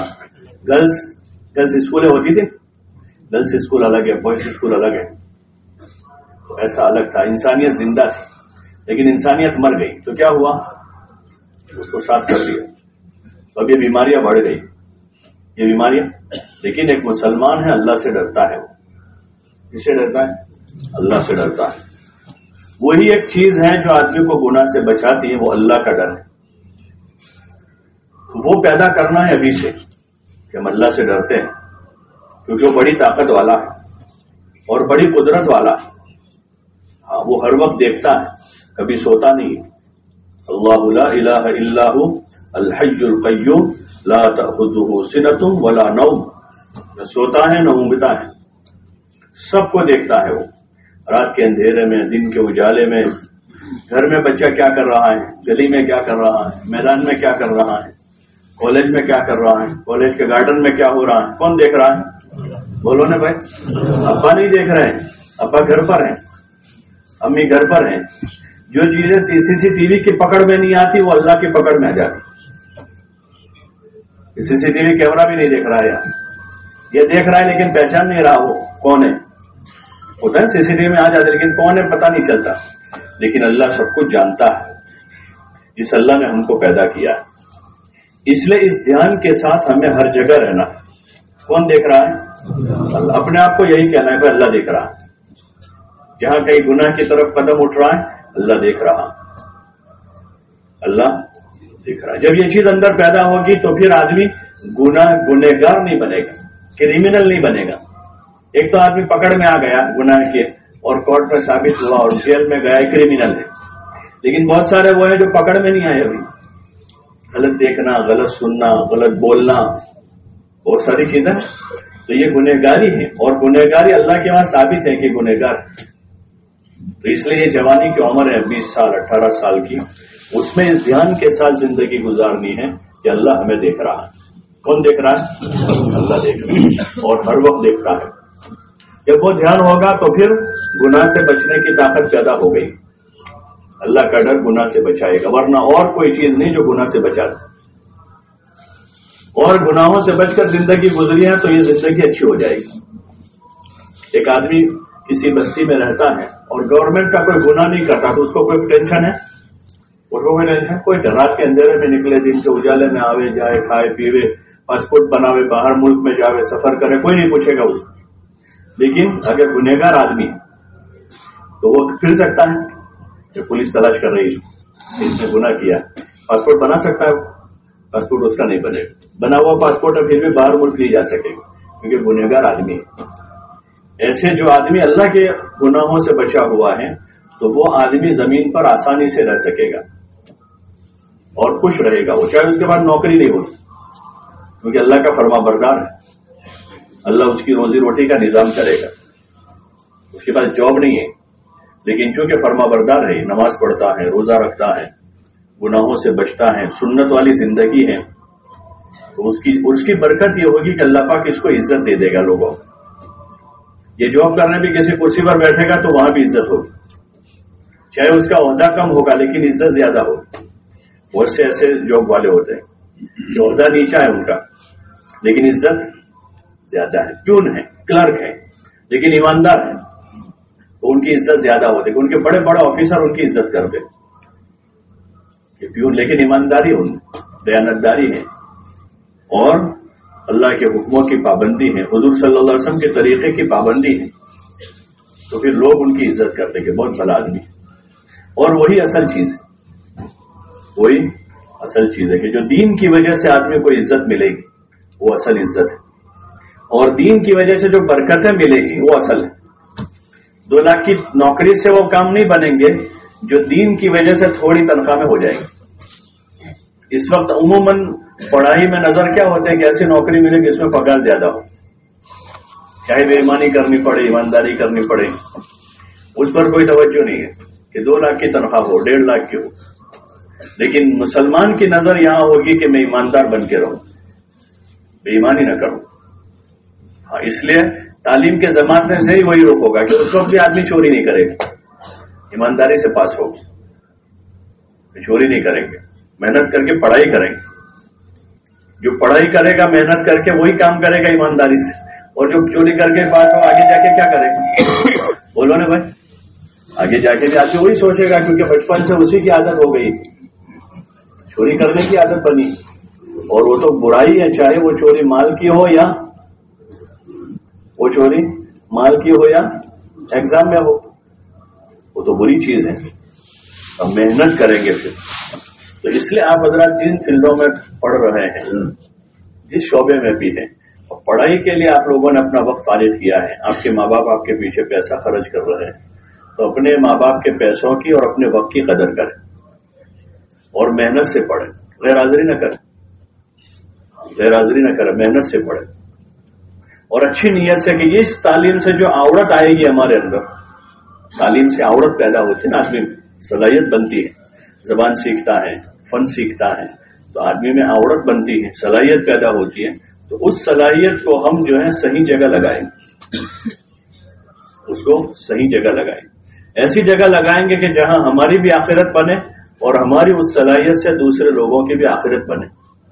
گرلس اسکولیں ہوتی تھی. گرلس اسکول الگ ہے، بوائز اسکول الگ ہے، تو ایسا الگ تھا. انسانیت زندہ تھی، لیکن انسانیت مر گئی تو کیا ہوا؟ اس کو ساتھ کر دیا. اب یہ بیماریاں بڑھ گئی، یہ بیماریاں. لیکن ایک مسلمان ہے، اللہ سے ڈرتا ہے. وہ کس سے ڈرتا ہے؟ اللہ سے ڈرتا ہے. وہی ایک چیز ہے جو آدمی کو گناہ سے بچاتی ہے، وہ اللہ کا ڈر ہے. وہ پیدا کرنا ہے ابھی سے کہ ہم اللہ سے ڈرتے ہیں، کیونکہ وہ بڑی طاقت والا ہے اور بڑی قدرت والا ہے. ہاں، وہ ہر وقت دیکھتا ہے، کبھی سوتا نہیں ہے. اللہ لا الہ الا ہو الحی القیوم لا تأخذہ سنۃ ولا نوم. نہ سوتا ہے نہ اونگتا ہے، سب کو دیکھتا ہے. وہ رات کے اندھیرے میں، دن کے اجالے میں، گھر میں بچہ کیا کر رہا ہے، گلی میں کیا کر رہا ہے، میدان میں کیا کر رہا ہے، کالج میں کیا کر رہا ہے، کالج کے گارڈن میں کیا ہو رہا ہے، کون دیکھ رہا ہے؟ بولو نا بھائی. ابا نہیں دیکھ رہے ہیں، ابا گھر پر ہیں، امی گھر پر ہیں. جو چیزیں سی ٹی وی کی پکڑ میں نہیں آتی وہ اللہ کی پکڑ میں آ جاتی. سی ٹی وی کیمرہ بھی نہیں دیکھ رہا ہے یار، یہ دیکھ رہا ہے لیکن پہچان نہیں رہا وہ کون ہے. ہوتا ہے سی ٹی وی میں آ جاتے لیکن کون ہے پتہ نہیں چلتا. لیکن اللہ سب کچھ جانتا ہے. اس اللہ نے ہم کو پیدا کیا ہے، اس لیے اس دھیان کے ساتھ ہمیں ہر جگہ رہنا. کون دیکھ رہا ہے؟ اللہ. اپنے آپ کو یہی کہنا ہے کہ اللہ دیکھ رہا ہے. جہاں کہیں گناہ کی طرف قدم اٹھ رہا ہے، اللہ دیکھ رہا، اللہ دیکھ رہا. جب یہ چیز اندر پیدا ہوگی تو پھر آدمی گنہگار نہیں بنے گا، کریمنل نہیں بنے گا. ایک تو آدمی پکڑ میں آ گیا گناہ کے، اور کورٹ میں ثابت ہوا اور جیل میں گیا کرمنل ہے. لیکن بہت سارے وہ ہیں جو پکڑ میں نہیں آئے ابھی. غلط دیکھنا، غلط سننا، غلط بولنا، بہت ساری چیزیں. تو یہ گنہگاری ہے، اور گنہگاری اللہ کے وہاں ثابت ہے کہ گنہگار. تو اس لیے یہ جوانی کی عمر ہے 20 سال 18 سال کی، اس میں اس دھیان کے ساتھ زندگی گزارنی ہے کہ اللہ ہمیں دیکھ رہا ہے. کون دیکھ رہا ہے؟ اللہ دیکھ رہا ہے، اور ہر وقت دیکھتا ہے. جب وہ دھیان ہوگا تو پھر گناہ سے بچنے کی طاقت پیدا ہو گئی. اللہ کا ڈر گناہ سے بچائے گا، ورنہ اور کوئی چیز نہیں جو گناہ سے بچا دے. اور گناہوں سے بچ کر زندگی گزری ہے تو یہ زندگی اچھی ہو جائے گی. ایک آدمی کسی بستی میں رہتا ہے اور گورنمنٹ کا کوئی گناہ نہیں کرتا تو اس کو کوئی ٹینشن ہے؟ اس کو کوئی ٹینشن؟ کوئی رات کے اندھیرے میں نکلے، دن کے اجالے میں آوے جائے، کھائے پیوے، پاسپورٹ بناوے، باہر ملک میں جاوے، سفر کرے، کوئی نہیں پوچھے گا اس کو. لیکن اگر گنہگار آدمی تو وہ پھر سکتا ہے کہ پولیس تلاش کر رہی ہے، اس نے گناہ کیا. پاسپورٹ بنا سکتا ہے؟ پاسپورٹ اس کا نہیں بنے گا. بنا ہوا پاسپورٹ پھر بھی باہر ملک نہیں جا سکے گا کیونکہ گنہگار آدمی ہے. ایسے جو آدمی اللہ کے گناہوں سے بچا ہوا ہے تو وہ آدمی زمین پر آسانی سے رہ سکے گا اور خوش رہے گا. وہ چاہے اس کے بعد نوکری نہیں ہوتی کیونکہ اللہ کا فرما بردار ہے. اللہ اس کی روزی روٹی کا نظام کرے گا. اس کے پاس جاب نہیں ہے لیکن چونکہ فرما بردار ہے، نماز پڑھتا ہے، روزہ رکھتا ہے، گناہوں سے بچتا ہے، سنت والی زندگی ہے، تو اس کی برکت یہ ہوگی کہ اللہ پاک اس کو عزت دے دے گا لوگوں کو. یہ جاب کرنے بھی کسی کرسی پر بیٹھے گا تو وہاں بھی عزت ہوگی، چاہے اس کا عہدہ کم ہوگا لیکن عزت زیادہ ہوگی. بہت سے ایسے جاب والے ہوتے ہیں جو عہدہ نیچا ہے ان کا لیکن عزت زیادہ ہے. پیون ہے، کلرک ہے لیکن ایماندار ہے تو ان کی عزت زیادہ ہوتی ہے. ان کے بڑے بڑے آفیسر ان کی عزت کرتے کہ پیون لیکن ایمانداری ان دیانتداری ہے اور اللہ کے حکموں کی پابندی ہے، حضور صلی اللہ علیہ وسلم کے طریقے کی پابندی ہے، تو پھر لوگ ان کی عزت کرتے کہ بہت بڑا آدمی. اور وہی اصل چیز ہے، وہی اصل چیز ہے کہ جو دین کی وجہ سے آدمی کو عزت ملے گی وہ اصل عزت ہے، اور دین کی وجہ سے جو برکتیں ملے گی وہ اصل ہے. 2 لاکھ کی نوکری سے وہ کام نہیں بنیں گے جو دین کی وجہ سے تھوڑی تنخواہ میں ہو جائے گی. اس وقت عموماً پڑھائی میں نظر کیا ہوتا ہے کہ ایسی نوکری ملے گی جس میں پگار زیادہ ہو، چاہے بے ایمانی کرنی پڑے، ایمانداری کرنی پڑے، اس پر کوئی توجہ نہیں ہے کہ 2 لاکھ کی تنخواہ ہو، 1.5 لاکھ کی ہو. لیکن مسلمان کی نظر یہاں ہوگی کہ میں ایماندار بن کے رہوں، بے ایمانی نہ کروں. ہاں، اس لیے تعلیم کے زمانے سے ہی وہی رخ ہوگا کہ اس وقت بھی آدمی چوری نہیں کرے گا، ایمانداری سے پاس ہوگی، چوری نہیں کریں گے، محنت کر کے پڑھائی کریں گے. جو پڑھائی کرے گا محنت کر کے وہی کام کرے گا ایمانداری سے، اور جو چوری کر کے پاس ہو آگے جا کے کیا کرے گا؟ بولو نا بھائی، آگے جا کے بھی آدمی وہی سوچے گا کیونکہ بچپن سے اسی کی عادت ہو گئی، چوری کرنے کی عادت بنی. اور وہ تو برائی ہے، چاہے وہ چوری مال کی ہو یا ایگزام میں ہو، وہ تو بری چیز ہے. ہم محنت کریں گے پھر. تو اس لیے آپ حضرات جن فیلڈوں میں پڑھ رہے ہیں، جس شعبے میں بھی ہیں، اور پڑھائی کے لیے آپ لوگوں نے اپنا وقت فارغ کیا ہے، آپ کے ماں باپ آپ کے پیچھے پیسہ خرچ کر رہے ہیں، تو اپنے ماں باپ کے پیسوں کی اور اپنے وقت کی قدر کریں اور محنت سے پڑھیں. غیر حاضری نہ کریں، محنت سے پڑھیں اور اچھی نیت سے کہ اس تعلیم سے جو آوڑت آئے گی ہمارے اندر، تعلیم سے آوڑت پیدا ہوتی ہے نا، آدمی صلاحیت بنتی ہے، زبان سیکھتا ہے، فن سیکھتا ہے تو آدمی میں آوڑت بنتی ہے، صلاحیت پیدا ہوتی ہے. تو اس صلاحیت کو ہم جو ہے صحیح جگہ لگائیں، اس کو صحیح جگہ لگائیں، ایسی جگہ لگائیں گے کہ جہاں ہماری بھی آخرت بنے اور ہماری اس صلاحیت سے دوسرے لوگوں کی بھی آخرت بنے.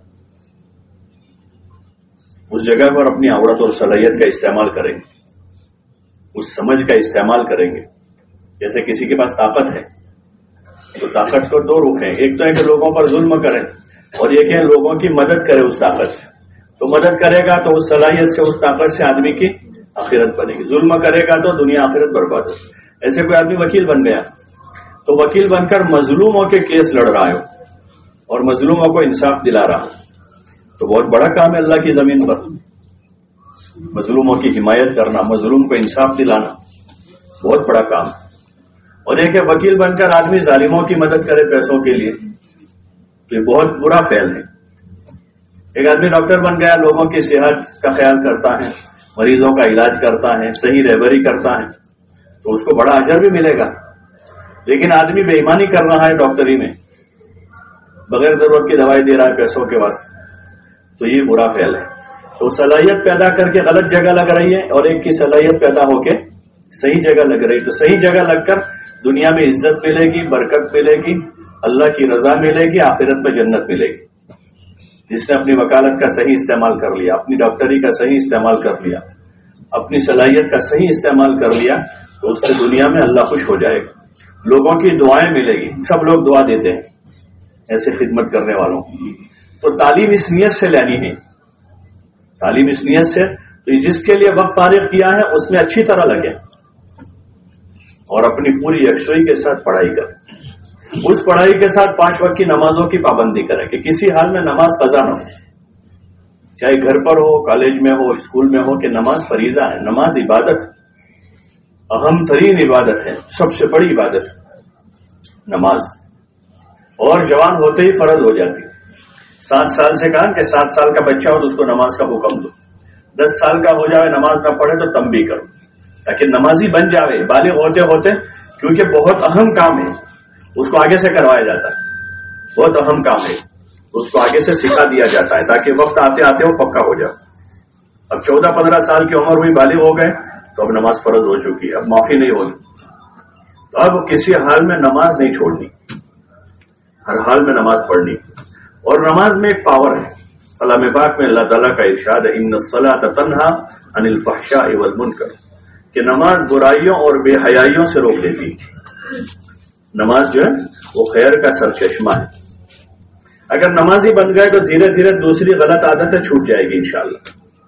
اس جگہ پر اپنی عورت اور صلاحیت کا استعمال کریں گے، اس سمجھ کا استعمال کریں گے. جیسے کسی کے پاس طاقت ہے تو طاقت کو 2 رخ ہیں، ایک تو ہے کہ لوگوں پر ظلم کریں اور ایک ہے لوگوں کی مدد کرے اس طاقت سے. تو مدد کرے گا تو اس صلاحیت سے، اس طاقت سے آدمی کی آخرت بنے گی. ظلم کرے گا تو دنیا آخرت برباد ہو. ایسے کوئی آدمی وکیل بن گیا تو وکیل بن کر مظلوموں کے کیس لڑ رہا ہے اور مظلوموں کو انصاف دلا رہا، تو بہت بڑا کام ہے اللہ کی زمین پر، مظلوموں کی حمایت کرنا، مظلوم کو انصاف دلانا. بہت بڑا کام. اور ایک ہے وکیل بن کر آدمی ظالموں کی مدد کرے پیسوں کے لیے، تو یہ بہت برا فعل ہے. ایک آدمی ڈاکٹر بن گیا، لوگوں کی صحت کا خیال کرتا ہے، مریضوں کا علاج کرتا ہے، صحیح رہبری کرتا ہے، تو اس کو بڑا اجر بھی ملے گا. لیکن آدمی بے ایمانی کر رہا ہے ڈاکٹری میں، بغیر ضرورت کی دوائی دے رہا ہے پیسوں کے واسطے، تو یہ برا فعل ہے. تو صلاحیت پیدا کر کے غلط جگہ لگ رہی ہے، اور ایک کی صلاحیت پیدا ہو کے صحیح جگہ لگ رہی ہے. تو صحیح جگہ لگ کر دنیا میں عزت ملے گی، برکت ملے گی، اللہ کی رضا ملے گی، آخرت میں جنت ملے گی. جس نے اپنی وکالت کا صحیح استعمال کر لیا، اپنی ڈاکٹری کا صحیح استعمال کر لیا، اپنی صلاحیت کا صحیح استعمال کر لیا، تو اس سے دنیا میں اللہ خوش ہو جائے گا. لوگوں کی دعائیں ملے گی، سب لوگ دعا دیتے ہیں ایسے خدمت کرنے والوں. تو تعلیم اس نیت سے لینی ہے، تعلیم اس نیت سے، تو جس کے لیے وقت فارغ کیا ہے اس میں اچھی طرح لگے اور اپنی پوری یکسوئی کے ساتھ پڑھائی کریں. اس پڑھائی کے ساتھ 5 وقت کی نمازوں کی پابندی کریں کہ کسی حال میں نماز قضا نہ ہو، چاہے گھر پر ہو، کالج میں ہو، اسکول میں ہو، کہ نماز فریضہ ہے. نماز عبادت ہے، اہم ترین عبادت ہے، سب سے بڑی عبادت ہے نماز. اور جوان ہوتے ہی فرض ہو جاتی. 7 سال سے کہا کہ 7 سال کا بچہ ہو تو اس کو نماز کا حکم دو. 10 سال کا ہو جائے نماز نہ پڑھے تو تنبیہ کرو، تاکہ نمازی بن جاوے بالغ ہوتے ہوتے. کیونکہ بہت اہم کام ہے، اس کو آگے سے کروایا جاتا ہے. بہت اہم کام ہے، اس کو آگے سے سکھا دیا جاتا ہے تاکہ وقت آتے آتے وہ پکا ہو جائے. اب 14-15 سال کی عمر ہوئی، بالغ ہو گئے، تو اب نماز فرض ہو چکی ہے، اب معافی نہیں ہوگی. تو اب کسی حال میں نماز نہیں چھوڑنی، ہر حال میں نماز پڑھنی. اور نماز میں ایک پاور ہے. کلام پاک میں اللہ تعالیٰ کا ارشاد ہے، ان الصلاۃ تنہا عن الفحشاء والمنکر، کہ نماز برائیوں اور بے حیائیوں سے روک دیتی ہے. نماز جو ہے وہ خیر کا سرچشمہ ہے. اگر نمازی بن گئے تو دھیرے دھیرے دوسری غلط عادتیں چھوٹ جائے گی انشاءاللہ.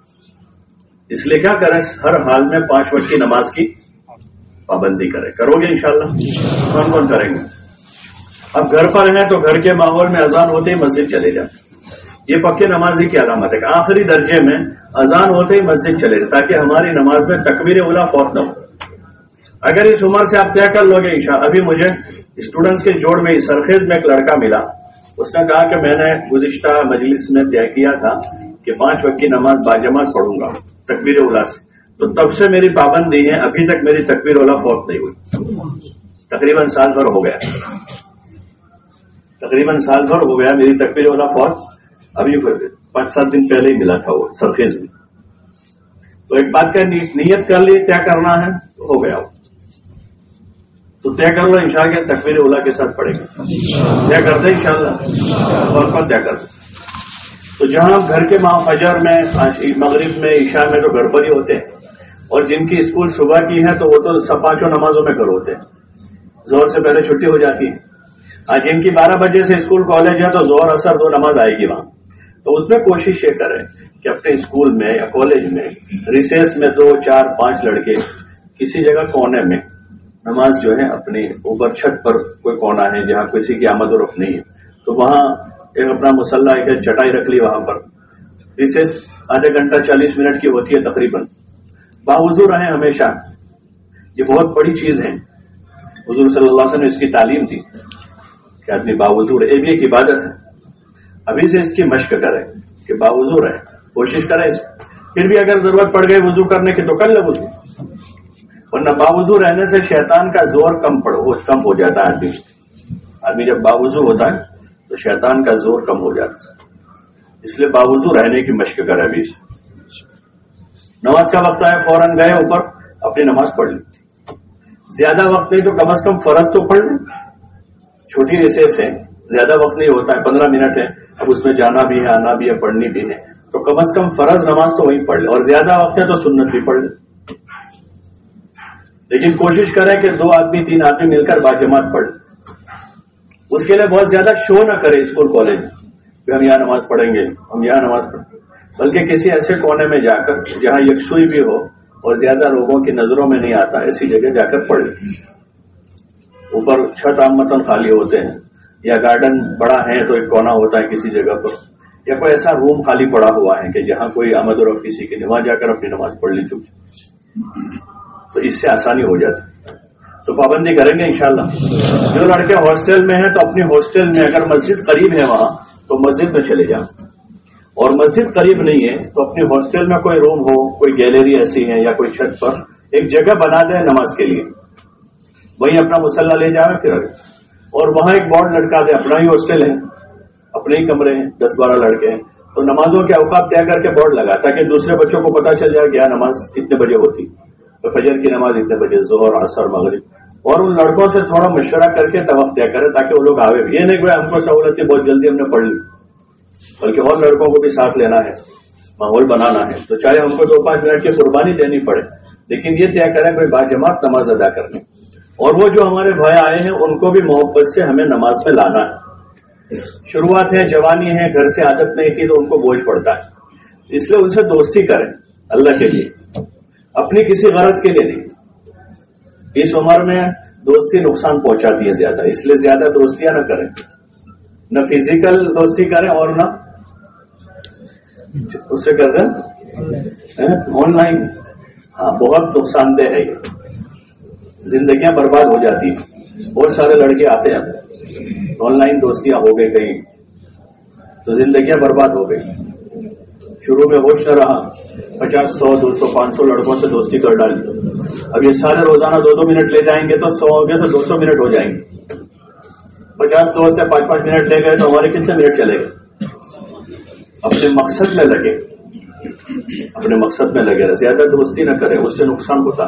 اس لیے کیا کریں، ہر حال میں 5 وقت کی نماز کی پابندی کریں. کرو گے انشاءاللہ؟ کون کون کریں گے؟ اب گھر پر ہیں تو گھر کے ماحول میں اذان ہوتے ہی مسجد چلے جائیں. یہ پکے نمازی کی علامت ہے کہ آخری درجے میں اذان ہوتے ہی مسجد چلے جائیں، تاکہ ہماری نماز میں تکبیر اولیٰ فوت نہ ہو. اگر اس عمر سے آپ طے کر لو گے انشاءاللہ. ابھی مجھے اسٹوڈنٹس کے جوڑ میں سرخیز میں ایک لڑکا ملا، اس نے کہا کہ میں نے گزشتہ مجلس میں طے کیا تھا کہ 5 وقت کی نماز باجماعت پڑھوں گا تکبیر اولیٰ سے، تو تب سے میری پابندی ہے، ابھی تک میری تکبیر اولیٰ فوت نہیں ہوئی. تقریباً سال بھر ہو گیا، تقریباً سال بھر ہو گیا میری تکبیر اولیٰ فوت. ابھی 5-7 دن پہلے ہی ملا تھا وہ سرخیز میں. تو ایک بات کا نیت کر لی، طے کرنا ہے، ہو گیا وہ. تو طے کر لو انشاءاللہ تکبیر اولیٰ کے ساتھ پڑھیں گے. طے کر دیں انشاءاللہ، اور پر طے کر دیں. تو جہاں گھر کے فجر میں، مغرب میں، عشاء میں تو گھر پر ہی ہوتے ہیں، اور جن کی اسکول صبح کی ہے تو وہ تو 5 نمازوں میں گھر ہوتے ہیں، ظہر سے پہلے چھٹی ہو جاتی ہے. جن کی 12 بجے سے اسکول کالج ہے تو ظہر اثر 2 نماز آئے گی وہاں. تو اس میں کوشش یہ کریں کہ اپنے اسکول میں یا کالج میں ریسیس میں 2, 4, 5 لڑکے کسی جگہ کونے میں نماز جو ہے اپنی اوپر چھت پر کوئی کونا ہے جہاں کسی کی آمد و رفت نہیں ہے، تو وہاں ایک اپنا مسلح ایک چٹائی رکھ لی. وہاں پر ریسیس آدھا گھنٹہ 40 منٹ کی ہوتی ہے تقریباً. باوضو رہیں ہمیشہ، یہ بہت بڑی چیز ہے. حضور صلی اللہ علیہ وسلم نے اس کی تعلیم دی کہ آدمی باوضو رہے. یہ بھی ایک عبادت ہے. ابھی سے اس کی مشق کریں کہ باوضو رہے، کوشش کریں. پھر بھی اگر ضرورت پڑ گئی وضو کرنے کی تو کر لے وضو، ورنہ باوضو رہنے سے شیطان کا زور کم ہو جاتا ہے. آدمی جب باوضو ہوتا ہے تو شیطان کا زور کم ہو جاتا ہے. اس لیے باوضو رہنے کی مشق کریں. ابھی سے نماز کا وقت آئے فوراً گئے اوپر اپنی نماز پڑھ لی. زیادہ وقت نہیں تو کم از کم فرض تو پڑھ لیں. چھوٹی ریسیس ہے، زیادہ وقت نہیں ہوتا ہے، 15 منٹ ہے. اب اس میں جانا بھی ہے، آنا بھی ہے، پڑھنی بھی ہے، تو کم از کم فرض نماز تو وہی پڑھ لیں. اور زیادہ وقت ہے تو سنت بھی پڑھ لیں. لیکن کوشش کریں کہ 2 آدمی 3 آدمی مل کر باجماعت پڑھ لیں. اس کے لیے بہت زیادہ شو نہ کرے اسکول کالج کہ ہم یہاں نماز پڑھیں گے، ہم یہاں نماز پڑھیں گے، بلکہ کسی ایسے کونے میں جا کر جہاں یکسوئی بھی ہو اور زیادہ لوگوں کی نظروں میں نہیں آتا، ایسی جگہ جا کر پڑھ لیں. اوپر چھت عامتاً خالی ہوتے ہیں، یا گارڈن بڑا ہے تو ایک کونا ہوتا ہے کسی جگہ پر، یا کوئی ایسا روم خالی پڑا ہوا ہے کہ جہاں کوئی آمد و رفت کسی کی نہیں، وہاں جا کر اپنی نماز پڑھ لی. چکی تو اس سے آسانی ہو جاتی. تو پابندی کریں گے انشاءاللہ. جو لڑکے ہاسٹل میں ہیں تو اپنی ہاسٹل میں اگر مسجد قریب ہے وہاں تو مسجد میں چلے جائیں, اور مسجد قریب نہیں ہے تو اپنی ہاسٹل میں کوئی روم ہو, کوئی گیلری ایسی ہے یا کوئی چھت پر ایک جگہ بنا دیں نماز کے لیے, وہیں اپنا مصلی لے جائیں پھر, اور وہاں ایک بورڈ لٹکا دیں. اپنا ہی ہاسٹل ہے, اپنے ہی کمرے ہیں, 10-12 لڑکے ہیں, تو نمازوں کے اوقات طے کر کے بورڈ لگا تاکہ دوسرے بچوں کو پتا چل جائے کہ یہاں نماز کتنے بجے ہوتی, تو فجر کی نماز اتنے بجے, ظہر, عصر, مغرب, اور ان لڑکوں سے تھوڑا مشورہ کر کے وقت طے کرے تاکہ وہ لوگ آوے بھی. یہ نہیں کہ ہم کو سہولت ہے بہت جلدی ہم نے پڑھ لی, بلکہ اور لڑکوں کو بھی ساتھ لینا ہے, ماحول بنانا ہے, تو چاہے ہم کو 2-5 منٹ کی قربانی دینی پڑے, لیکن یہ طے کریں کہ باجماعت نماز ادا کرنے, اور وہ جو ہمارے بھائی آئے ہیں ان کو بھی محبت سے ہمیں نماز میں لانا ہے. شروعات ہے, جوانی ہے, گھر سے عادت نہیں تھی تو ان کو بوجھ پڑتا ہے, اس لیے ان سے دوستی کریں اللہ کے لیے, اپنی کسی غرض کے لیے نہیں. اس عمر میں دوستی نقصان پہنچاتی ہے زیادہ, اس لیے زیادہ دوستیاں نہ کریں, نہ فزیکل دوستی کریں اور نہ اس سے کر دیں آن لائن. ہاں, بہت نقصان دہ ہے یہ, زندگیاں برباد ہو جاتی ہیں. بہت سارے لڑکے آتے ہیں آن لائن دوستیاں ہو گئی کہیں تو زندگیاں برباد ہو گئی. شروع میں ہوش نہ رہا, 50, 100, 200, 500 لڑکوں سے دوستی کر ڈالی. اب یہ سارے روزانہ 2-2 منٹ لے جائیں گے تو 100 ہو گئے تو 200 منٹ ہو جائیں گے. 50 دوست سے 5-5 منٹ لے گئے تو ہمارے کتنے منٹ چلے گئے. اپنے مقصد میں لگے, اپنے مقصد میں لگے رہے, زیادہ دوستی نہ کرے, اس سے نقصان ہوتا.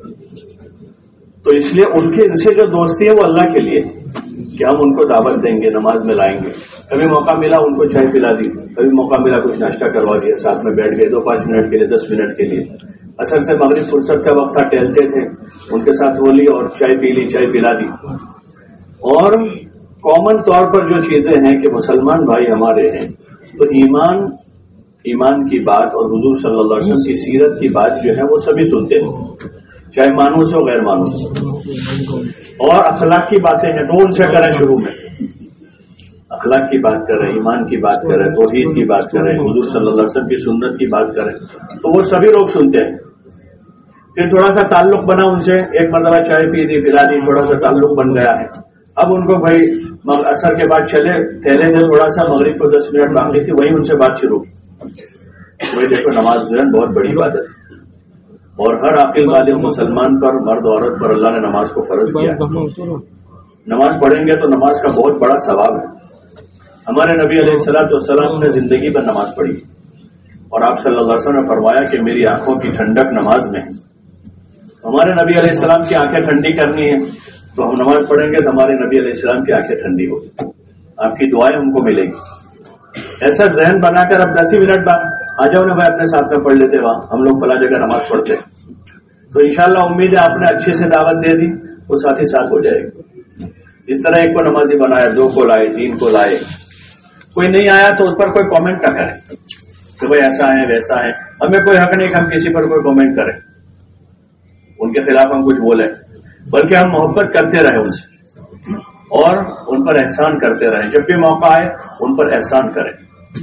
تو اس لیے ان سے جو دوستی ہے وہ اللہ کے لیے, کہ ہم ان کو دعوت دیں گے, نماز میں لائیں گے. کبھی موقع ملا ان کو چائے پلا دی, کبھی موقع ملا کچھ ناشتہ کروا دیا, ساتھ میں بیٹھ گئے 2-5 منٹ کے لیے, 10 منٹ کے لیے. اصل سے مغرب فرصت کا وقت تھا, ٹہلتے تھے, ان کے ساتھ ہو لی اور چائے پی لی, چائے پلا دی. اور کامن طور پر جو چیزیں ہیں کہ مسلمان بھائی ہمارے ہیں تو ایمان کی بات اور حضور صلی اللہ علیہ وسلم کی سیرت کی بات جو ہے وہ سبھی سنتے ہیں, چاہے مانوس ہو غیر مانوس. اور اخلاق کی باتیں ہیں تو ان سے کریں, شروع میں اخلاق کی بات کریں, ایمان کی بات کریں, توحید کی بات کریں, حضور صلی اللہ علیہ وسلم کی سنت کی بات کریں, تو وہ سبھی لوگ سنتے ہیں. پھر تھوڑا سا تعلق بنا ان سے, ایک مرتبہ چائے پی دی, پلا دی, تھوڑا سا تعلق بن گیا ہے. اب ان کو بھائی عصر کے بعد چلے ٹہلے تھے تھوڑا سا, مغرب کو 10 منٹ باقی تھی, وہیں ان سے بات شروع کی. وہی دیکھو نماز جو ہے بہت بڑی عبادت ہے, اور ہر عاقل والے مسلمان پر, مرد عورت پر اللہ نے نماز کو فرض کیا. نماز پڑھیں گے تو نماز کا بہت بڑا ثواب ہے. ہمارے نبی علیہ السلام نے زندگی پر نماز پڑھی, اور آپ صلی اللہ علیہ وسلم نے فرمایا کہ میری آنکھوں کی ٹھنڈک نماز میں ہے. ہمارے نبی علیہ السلام کی آنکھیں ٹھنڈی کرنی ہے تو ہم نماز پڑھیں گے تو ہمارے نبی علیہ السلام کی آنکھیں ٹھنڈی ہوگی, آپ کی دعائیں ہم کو ملے گی. ایسا ذہن بنا کر اب 10 منٹ بعد آ جاؤ نا بھائی, اپنے ساتھ میں پڑھ لیتے, وہاں ہم لوگ فلاں جگہ نماز پڑھتے ہیں. تو انشاءاللہ امید ہے آپ نے اچھے سے دعوت دے دی, وہ ساتھ ہی ساتھ ہو جائے گی. اس طرح ایک کو نمازی بنایا, 2 کو لائے, 3 کو لائے. کوئی نہیں آیا تو اس پر کوئی کامنٹ نہ کرے کہ بھائی ایسا ہے ویسا ہے. ہمیں کوئی حق نہیں کہ ہم کسی پر کوئی کامنٹ کریں, ان کے خلاف ہم کچھ بولیں, بلکہ ہم محبت کرتے رہیں ان سے اور ان پر احسان کرتے رہیں. جب بھی موقع آئے ان پر احسان کریں,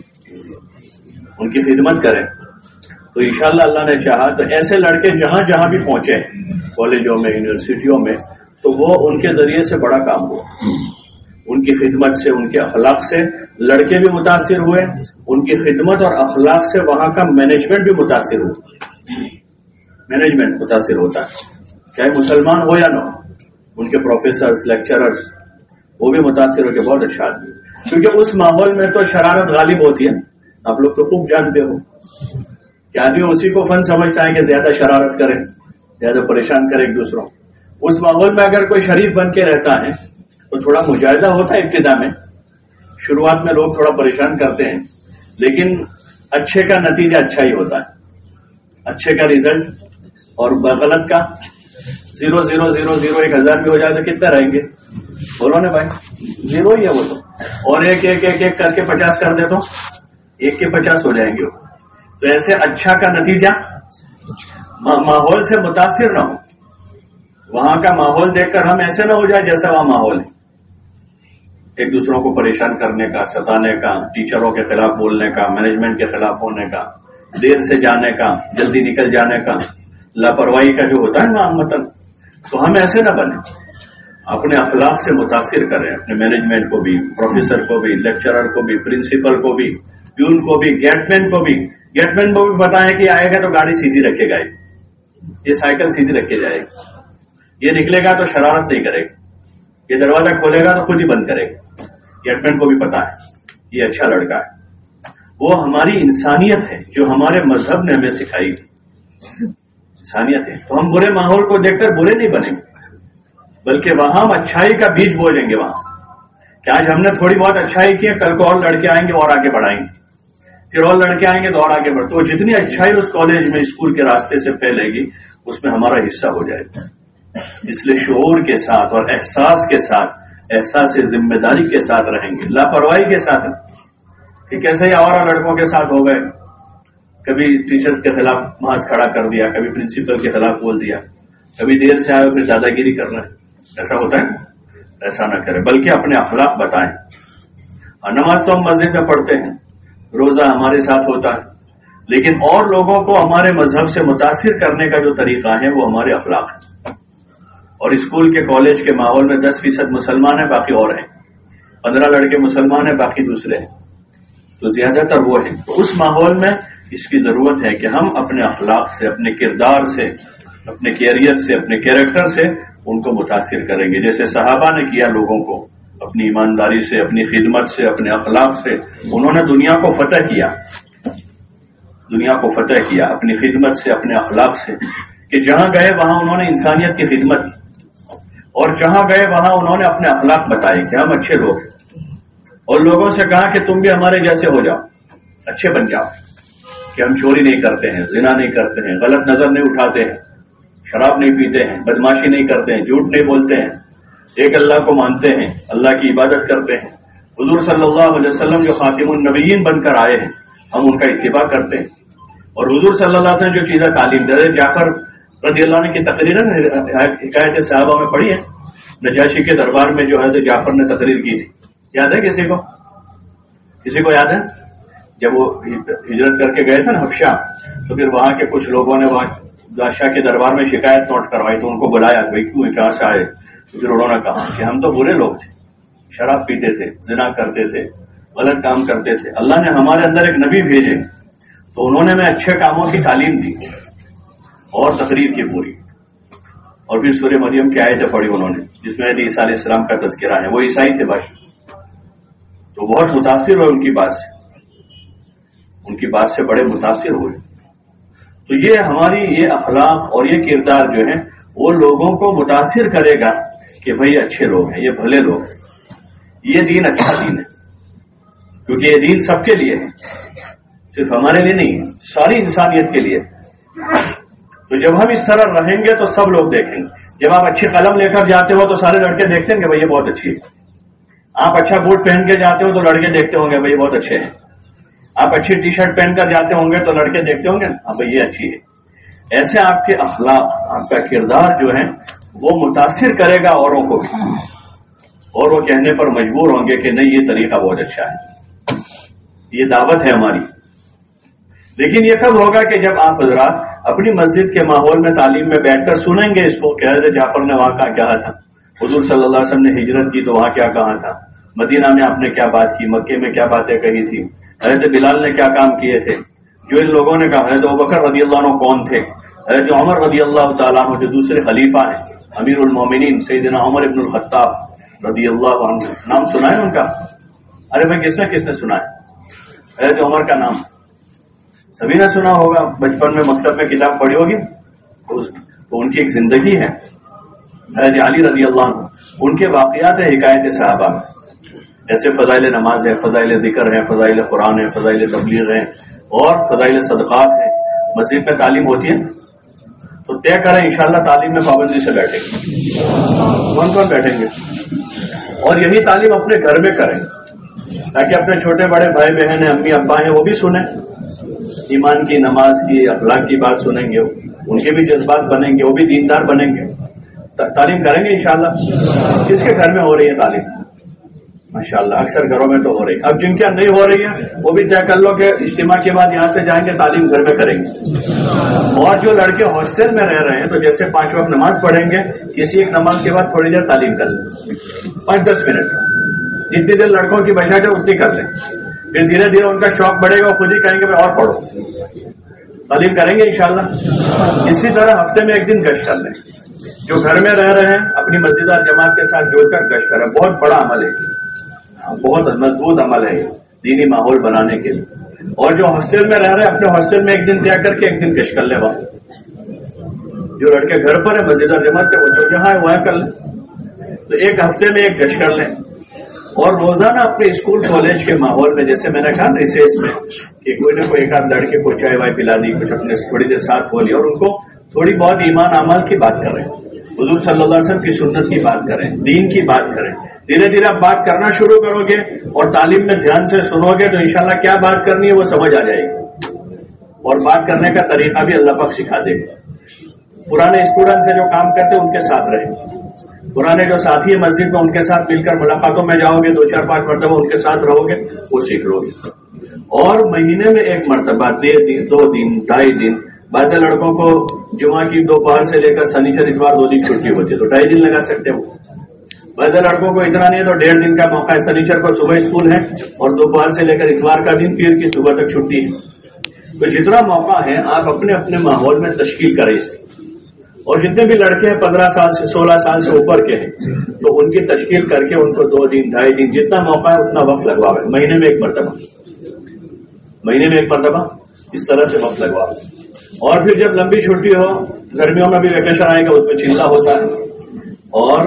ان کی خدمت کریں. تو انشاءاللہ اللہ نے چاہا تو ایسے لڑکے جہاں جہاں بھی پہنچے, کالجوں میں, یونیورسٹیوں میں, تو وہ ان کے ذریعے سے بڑا کام ہوا. ان کی خدمت سے, ان کے اخلاق سے لڑکے بھی متاثر ہوئے. ان کی خدمت اور اخلاق سے وہاں کا مینجمنٹ بھی متاثر ہوا. مینجمنٹ متاثر ہوتا ہے, چاہے مسلمان ہو یا نہ ہو. ان کے پروفیسرز, لیکچررز, وہ بھی متاثر ہو کہ بہت اچھا آدمی. کیونکہ اس ماحول میں تو شرارت غالب ہوتی ہے. آپ لوگ تو خوب جانتے ہو کہ آدمی اسی کو فن سمجھتا ہے کہ زیادہ شرارت کرے, زیادہ پریشان کرے ایک دوسروں. اس ماحول میں اگر کوئی شریف بن کے رہتا ہے تو تھوڑا مجاہدہ ہوتا ہے ابتدا میں, شروعات میں لوگ تھوڑا پریشان کرتے ہیں, لیکن اچھے کا نتیجہ اچھا ہی ہوتا ہے, اچھے کا ریزلٹ. اور غلط کا 0,0,0,0 1,000 بھی ہو جائے تو کتنے رہیں گے, بولو نا بھائی, 0 ہی ہے وہ تو. اور ایک کر کے 50 کر دے تو 1 کے 50 ہو جائیں گے. تو ایسے اچھا کا نتیجہ ماحول سے متاثر نہ ہو. وہاں کا ماحول دیکھ کر ہم ایسے نہ ہو جائے جیسا وہاں ماحول ہے, ایک دوسروں کو پریشان کرنے کا, ستانے کا, ٹیچروں کے خلاف بولنے کا, مینجمنٹ کے خلاف ہونے کا, دیر سے جانے کا, جلدی نکل جانے کا, لاپرواہی کا جو ہوتا ہے نا عامتاً, تو ہم ایسے نہ بنیں، اپنے اخلاق سے متاثر کریں، اپنے مینجمنٹ کو بھی، پروفیسر کو بھی، لیکچرر کو بھی، پرنسپل کو بھی، پیون کو بھی، گیٹ مین کو بھی بتائیں کہ آئے گا تو گاڑی سیدھی رکھے گا، یہ سائیکل سیدھی رکھے جائے گا، یہ نکلے گا تو شرارت نہیں کرے گا، یہ دروازہ کھولے گا تو خود ہی بند کرے گا۔ گیٹ مین کو بھی پتا ہے یہ اچھا لڑکا ہے۔ وہ ہماری انسانیت ہے جو ہمارے مذہب نے ہمیں سکھائی، انسانیت ہے۔ تو ہم برے ماحول کو دیکھ کر برے نہیں بنیں گے، بلکہ وہاں ہم اچھائی کا بیج بوجیں گے وہاں کہ آج ہم نے تھوڑی بہت اچھائی کی ہے، کل کو اور لڑکے آئیں گے اور آگے بڑھائیں گے، پھر اور لڑکے آئیں گے تو اور آگے بڑھ، تو جتنی اچھائی اس کالج میں اسکول کے راستے سے پھیلے گی اس میں ہمارا حصہ ہو جائے گا۔ اس لیے شعور کے ساتھ اور احساس کے ساتھ، احساس ذمہ داری کے ساتھ رہیں گے، لاپرواہی کے ساتھ کہ کیسے ہی اور لڑکوں کے ساتھ ہو گئے، کبھی ٹیچرز کے خلاف محاذ کھڑا کر دیا، کبھی پرنسپل کے خلاف بول دیا، کبھی دیر سے آئے پھر دادا گیری کر رہے ہیں، ایسا ہوتا ہے؟ ایسا نہ کریں، بلکہ اپنے اخلاق بتائیں۔ نماز تو ہم مسجد میں پڑھتے ہیں، روزہ ہمارے ساتھ ہوتا ہے، لیکن اور لوگوں کو ہمارے مذہب سے متاثر کرنے کا جو طریقہ ہے وہ ہمارے اخلاق ہے۔ اور اسکول کے کالج کے ماحول میں 10% مسلمان ہیں، باقی اور ہیں، 15 لڑکے مسلمان ہیں، باقی دوسرے ہیں، تو زیادہ تر وہ ہیں۔ تو اس ماحول میں اس کی ضرورت ہے کہ ہم اپنے اخلاق سے، اپنے کردار سے، اپنے کیریئر سے، اپنے کیریکٹر سے ان کو متاثر کریں گے، جیسے صحابہ نے کیا لوگوں کو اپنی ایمانداری سے، اپنی خدمت سے، اپنے اخلاق سے۔ انہوں نے دنیا کو فتح کیا، دنیا کو فتح کیا اپنی خدمت سے، اپنے اخلاق سے، کہ جہاں گئے وہاں انہوں نے انسانیت کی خدمت کی، اور جہاں گئے وہاں انہوں نے اپنے اخلاق بتائے کہ ہم اچھے لوگ ہیں، اور لوگوں سے کہا کہ تم بھی ہمارے جیسے ہو جاؤ، اچھے بن جاؤ، کہ ہم چوری نہیں کرتے ہیں، زنا نہیں کرتے ہیں، غلط نظر نہیں اٹھاتے ہیں، شراب نہیں پیتے ہیں، بدماشی نہیں کرتے ہیں، جھوٹ نہیں بولتے ہیں، ایک اللہ کو مانتے ہیں، اللہ کی عبادت کرتے ہیں، حضور صلی اللہ علیہ وسلم جو خاتم النبیین بن کر آئے ہیں ہم ان کا اتباع کرتے ہیں، اور حضور صلی اللہ علیہ وسلم جو چیزیں تعلیم دے رہے، جعفر رضی اللہ عنہ کی تقریر حکایت صحابہ میں پڑھی ہے، نجاشی کے دربار میں جو ہے جعفر نے تقریر کی تھی، یاد ہے کسی کو یاد ہے؟ جب وہ ہجرت کر کے گئے تھے نا حبشہ، تو پھر وہاں کے کچھ لوگوں نے وہاں بادشاہ کے دربار میں شکایت نوٹ کروائی، تو ان کو بلایا، بھائی کیوں کہاں سے آئے؟ پھر انہوں نے کہا کہ ہم تو برے لوگ تھے، شراب پیتے تھے، زنا کرتے تھے، غلط کام کرتے تھے، اللہ نے ہمارے اندر ایک نبی بھیجے تو انہوں نے ہمیں اچھے کاموں کی تعلیم دی اور تقریر کی پوری، اور پھر سورہ مریم کی آیتیں پڑھی انہوں نے جس میں عیسیٰ علیہ السلام کا تذکرہ ہے، وہ عیسائی تھے بھائی، تو بہت متاثر ہوئے ان کی بات سے بڑے متاثر ہوئے۔ تو یہ ہماری یہ اخلاق اور یہ کردار جو ہے وہ لوگوں کو متاثر کرے گا کہ بھئی اچھے لوگ ہیں، یہ بھلے لوگ ہیں، یہ دین اچھا دین ہے، کیونکہ یہ دین سب کے لیے ہے، صرف ہمارے لیے نہیں، ساری انسانیت کے لیے۔ تو جب ہم اس طرح رہیں گے تو سب لوگ دیکھیں گے۔ جب آپ اچھی قلم لے کر جاتے ہو تو سارے لڑکے دیکھتے ہیں کہ بھئی یہ بہت اچھی ہے، آپ اچھا بوٹ پہن کے جاتے ہو تو لڑکے دیکھتے ہوں گے بھئی یہ بہت اچھے ہیں، آپ اچھی ٹی شرٹ پہن کر جاتے ہوں گے تو لڑکے دیکھتے ہوں گے ہاں بھئی یہ اچھی ہے۔ ایسے آپ کے اخلاق، آپ کا کردار جو ہے وہ متاثر کرے گا اوروں کو بھی، اور وہ کہنے پر مجبور ہوں گے کہ نہیں یہ طریقہ بہت اچھا ہے، یہ دعوت ہے ہماری۔ لیکن یہ کب ہوگا کہ جب آپ حضرات اپنی مسجد کے ماحول میں تعلیم میں بیٹھ کر سنیں گے اس کو کہ حضرت جعفر نے وہاں کا کیا تھا، حضور صلی اللہ علیہ وسلم نے ہجرت کی تو وہاں کیا کہا تھا، مدینہ میں آپ نے کیا بات کی، مکے میں کیا باتیں کہی تھی، حضرت بلال نے کیا کام کیے تھے، جو ان لوگوں نے کہا، حضرت ابوبکر رضی اللہ عنہ کون تھے، حضرت عمر رضی اللہ تعالیٰ عنہ جو دوسرے خلیفہ ہیں، امیر المومنین سیدنا عمر ابن الخطاب رضی اللہ عنہ، نام سنا ہے ان کا؟ ارے بھائی کس نے سنا ہے حضرت عمر کا نام؟ سبھی نے سنا ہوگا، بچپن میں مکتب میں کتاب پڑھی ہوگی، تو ان کی ایک زندگی ہے۔ حضرت علی رضی اللہ عنہ، ان کے واقعات ہیں حکایت صحابہ میں، ایسے فضائل نماز ہے، فضائل ذکر ہے، فضائل قرآن ہے، فضائل تبلیغ ہے، اور فضائل صدقات ہے۔ مسجد میں تعلیم ہوتی ہے تو طے کریں انشاءاللہ تعلیم میں پابندی سے بیٹھیں گے، کون کون بیٹھیں گے، اور یہی تعلیم اپنے گھر میں کریں تاکہ اپنے چھوٹے بڑے بھائی بہن ہیں، امی ابا ہیں، وہ بھی سنیں، ایمان کی، نماز کی، اخلاق کی بات سنیں گے، ان کے بھی جذبات بنیں گے، وہ بھی دیندار بنیں گے، تعلیم کریں گے انشاءاللہ۔ کس کے گھر میں ہو رہی ہے تعلیم؟ माशाअल्लाह अक्सर घरों में तो हो रही। अब जिनके यहाँ नहीं हो रही है वो भी तय कर लो कि इज्तिमा के बाद यहाँ से जाएंगे तालीम घर में करेंगे। और जो लड़के हॉस्टल में रह रहे हैं तो जैसे 5 वक्त नमाज पढ़ेंगे, किसी एक नमाज के बाद थोड़ी देर तालीम कर लें, 5-10 मिनट, जितनी देर लड़कों की बजट है उतनी कर लें। फिर धीरे धीरे उनका शौक बढ़ेगा, वो खुद ही कहेंगे भाई और पढ़ो, तालीम करेंगे इंशाअल्लाह। इसी तरह हफ्ते में एक दिन गश्त कर लें। जो घर में रह रहे हैं अपनी मस्जिद और जमात के साथ जुड़कर गश्त करें, बहुत बड़ा अमल है, बहुत मजबूत अमल है दीनी माहौल बनाने के लिए। और जो हॉस्टल में रह रहे हैं अपने हॉस्टल में एक दिन तय करके एक दिन गश्त कर ले। वहां जो लड़के घर पर है मस्जिद और जमात के, वो जो जहां है वहां कर लें। तो एक हफ्ते में एक गश्त कर लें। और रोजाना अपने स्कूल कॉलेज के माहौल में, जैसे मैंने कहा रिसेस में, कि कोई ना कोई एक आध लड़के को चाय वाय पिला दी, कुछ अपने थोड़ी देर साथ हो लिया, और उनको थोड़ी बहुत ईमान अमल की बात करें, हुजूर सल्लल्लाहु अलैहि वसल्लम की सुन्नत की बात करें, दीन की बात करें। धीरे धीरे आप बात करना शुरू करोगे और तालीम में ध्यान से सुनोगे तो इंशाल्लाह क्या बात करनी है वो समझ आ जाएगी, और बात करने का तरीका भी अल्लाह पाक सिखा देगा। पुराने स्टूडेंट से जो काम करते उनके साथ रहें, पुराने जो साथी है मस्जिद में उनके साथ मिलकर मुलाकातों में जाओगे, 2-4-5 मरतबा उनके साथ रहोगे, वो सीख लोगे। और महीने में एक मरतबा, 2 दिन 2.5 दिन, बाकी लड़कों को जुमा की दोपहर से लेकर शनिचर इतवार 2 दिन छुट्टी होती है तो 2.5 दिन लगा सकते हो। वैसे लड़कों को इतना नहीं है तो 1.5 दिन का मौका है। शनिचर को सुबह स्कूल है और दोपहर से लेकर इतवार का दिन, पीर की सुबह तक छुट्टी है। तो जितना मौका है आप अपने अपने माहौल में तश्कील करें इसकी। और जितने भी लड़के हैं 15 साल से 16 साल से ऊपर के हैं तो उनकी तश्कील करके उनको 2 दिन 2.5 दिन जितना मौका है उतना वक्त लगवावे। महीने में एक मरतबा इस तरह से वक्त लगवावे। और फिर जब लंबी छुट्टी हो, गर्मियों में भी वैकेशन आएगा, उसमें चिल्ला होता है, और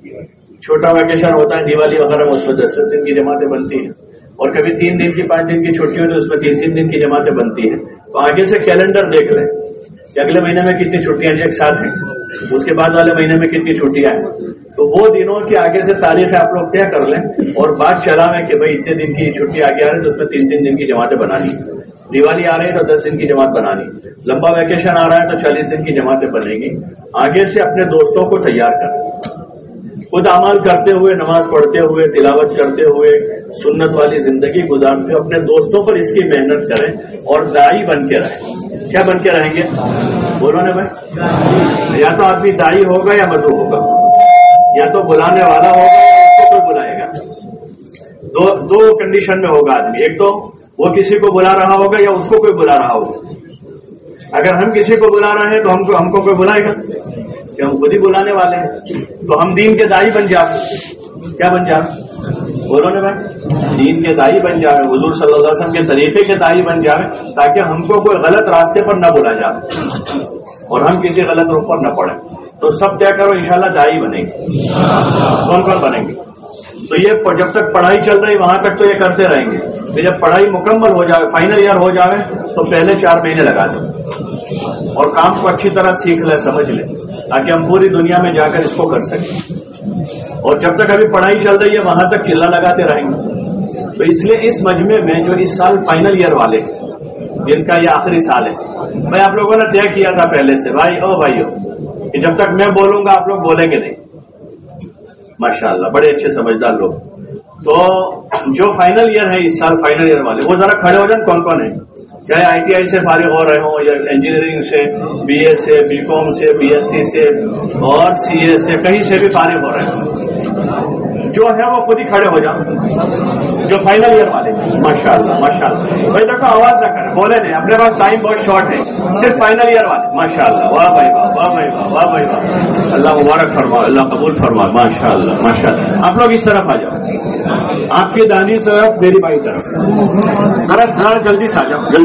छोटा वैकेशन होता है दिवाली वगैरह में, उसमें 10-10 दिन की जमातें बनती हैं। और कभी 3 दिन की 5 दिन की छुट्टी हो तो उसमें 3-3 दिन की जमातें बनती हैं। तो आगे से कैलेंडर देख लें कि अगले महीने में कितनी छुट्टियां एक साथ हैं, उसके बाद वाले महीने में कितनी छुट्टियां हैं। तो वो दिनों की आगे से तारीख आप लोग तय कर लें और बात चलावें कि भाई इतने दिन की छुट्टी आगे आ रही है तो उसमें 3-3 दिन की जमातें बनानी, दिवाली आ रही है तो 10 दिन की जमात बनानी, लंबा वैकेशन आ रहा है तो 40 दिन की जमातें बनेगी। आगे से अपने दोस्तों को तैयार करें, खुद अमल करते हुए, नमाज पढ़ते हुए, तिलावत करते हुए, सुन्नत वाली जिंदगी गुजारते हुए अपने दोस्तों पर इसकी मेहनत करें और दाई बन के रहें। क्या बन के रहेंगे? बोलो ना भाई। या तो आदमी दाई होगा या मधु होगा, या तो बुलाने वाला होगा या उसको कोई बुलाएगा। दो कंडीशन में होगा आदमी, एक तो वो किसी को बुला रहा होगा या उसको कोई बुला रहा होगा। अगर हम किसी को बुला रहे हैं तो हमको कोई बुलाएगा कि हम खुद ही बुलाने वाले हैं, तो हम दीन के दाई बन जाए। क्या बन जाए? बोलो ना भाई, दीन के दाई बन जाए, हुजूर सल्लल्लाहु अलैहि वसल्लम के तरीके के दाई बन जाए, ताकि हमको कोई गलत रास्ते पर न बुला जाए और हम किसी गलत रूप पर न पड़े। तो सब तय करो इंशाल्लाह दाई बनेंगे। कौन कौन बनेंगे? तो ये जब तक पढ़ाई चल रही वहां तक तो ये करते रहेंगे, फिर जब पढ़ाई मुकम्मल हो जाए, फाइनल ईयर हो जाए, तो पहले 4 महीने लगा दें और काम को अच्छी तरह सीख ले, समझ ले, ताकि हम पूरी दुनिया में जाकर इसको कर सकें। और जब तक अभी पढ़ाई चल रही है वहां तक चिल्ला लगाते रहेंगे। तो इसलिए इस मजमे में जो इस साल फाइनल ईयर वाले जिनका ये आखिरी साल है, मैं आप लोगों ने तय किया था पहले से, भाइयों कि जब तक मैं बोलूंगा आप लोग बोलेंगे नहीं। माशाअल्लाह बड़े अच्छे समझदार लोग। तो जो फाइनल ईयर है इस साल फाइनल ईयर वाले, वो जरा खड़े हो जाए। कौन कौन है? चाहे ITI से फारिग हो रहे हो या इंजीनियरिंग से, BA से, BCom से, BSc से और CA से, कहीं से भी फारिग हो रहे हो, जो है वो खुद ही खड़े हो जाओ, जो फाइनल ईयर वाले। माशाअल्लाह माशाअल्लाह। भाई देखो आवाज ना करें, बोले नहीं, अपने पास टाइम बहुत शॉर्ट है, सिर्फ फाइनल ईयर वाले। माशाअल्लाह, वाह भाई वाह, वाह भाई वाह, वाह भाई वाह। अल्लाह मुबारक फरमा, अल्लाह कबूल फरमा। माशाअल्लाह माशाअल्लाह। आप लोग इस तरफ आ जाओ, आपकी दानी तरफ, मेरी बाई तरफ, जरा जल्दी से आ जाओ।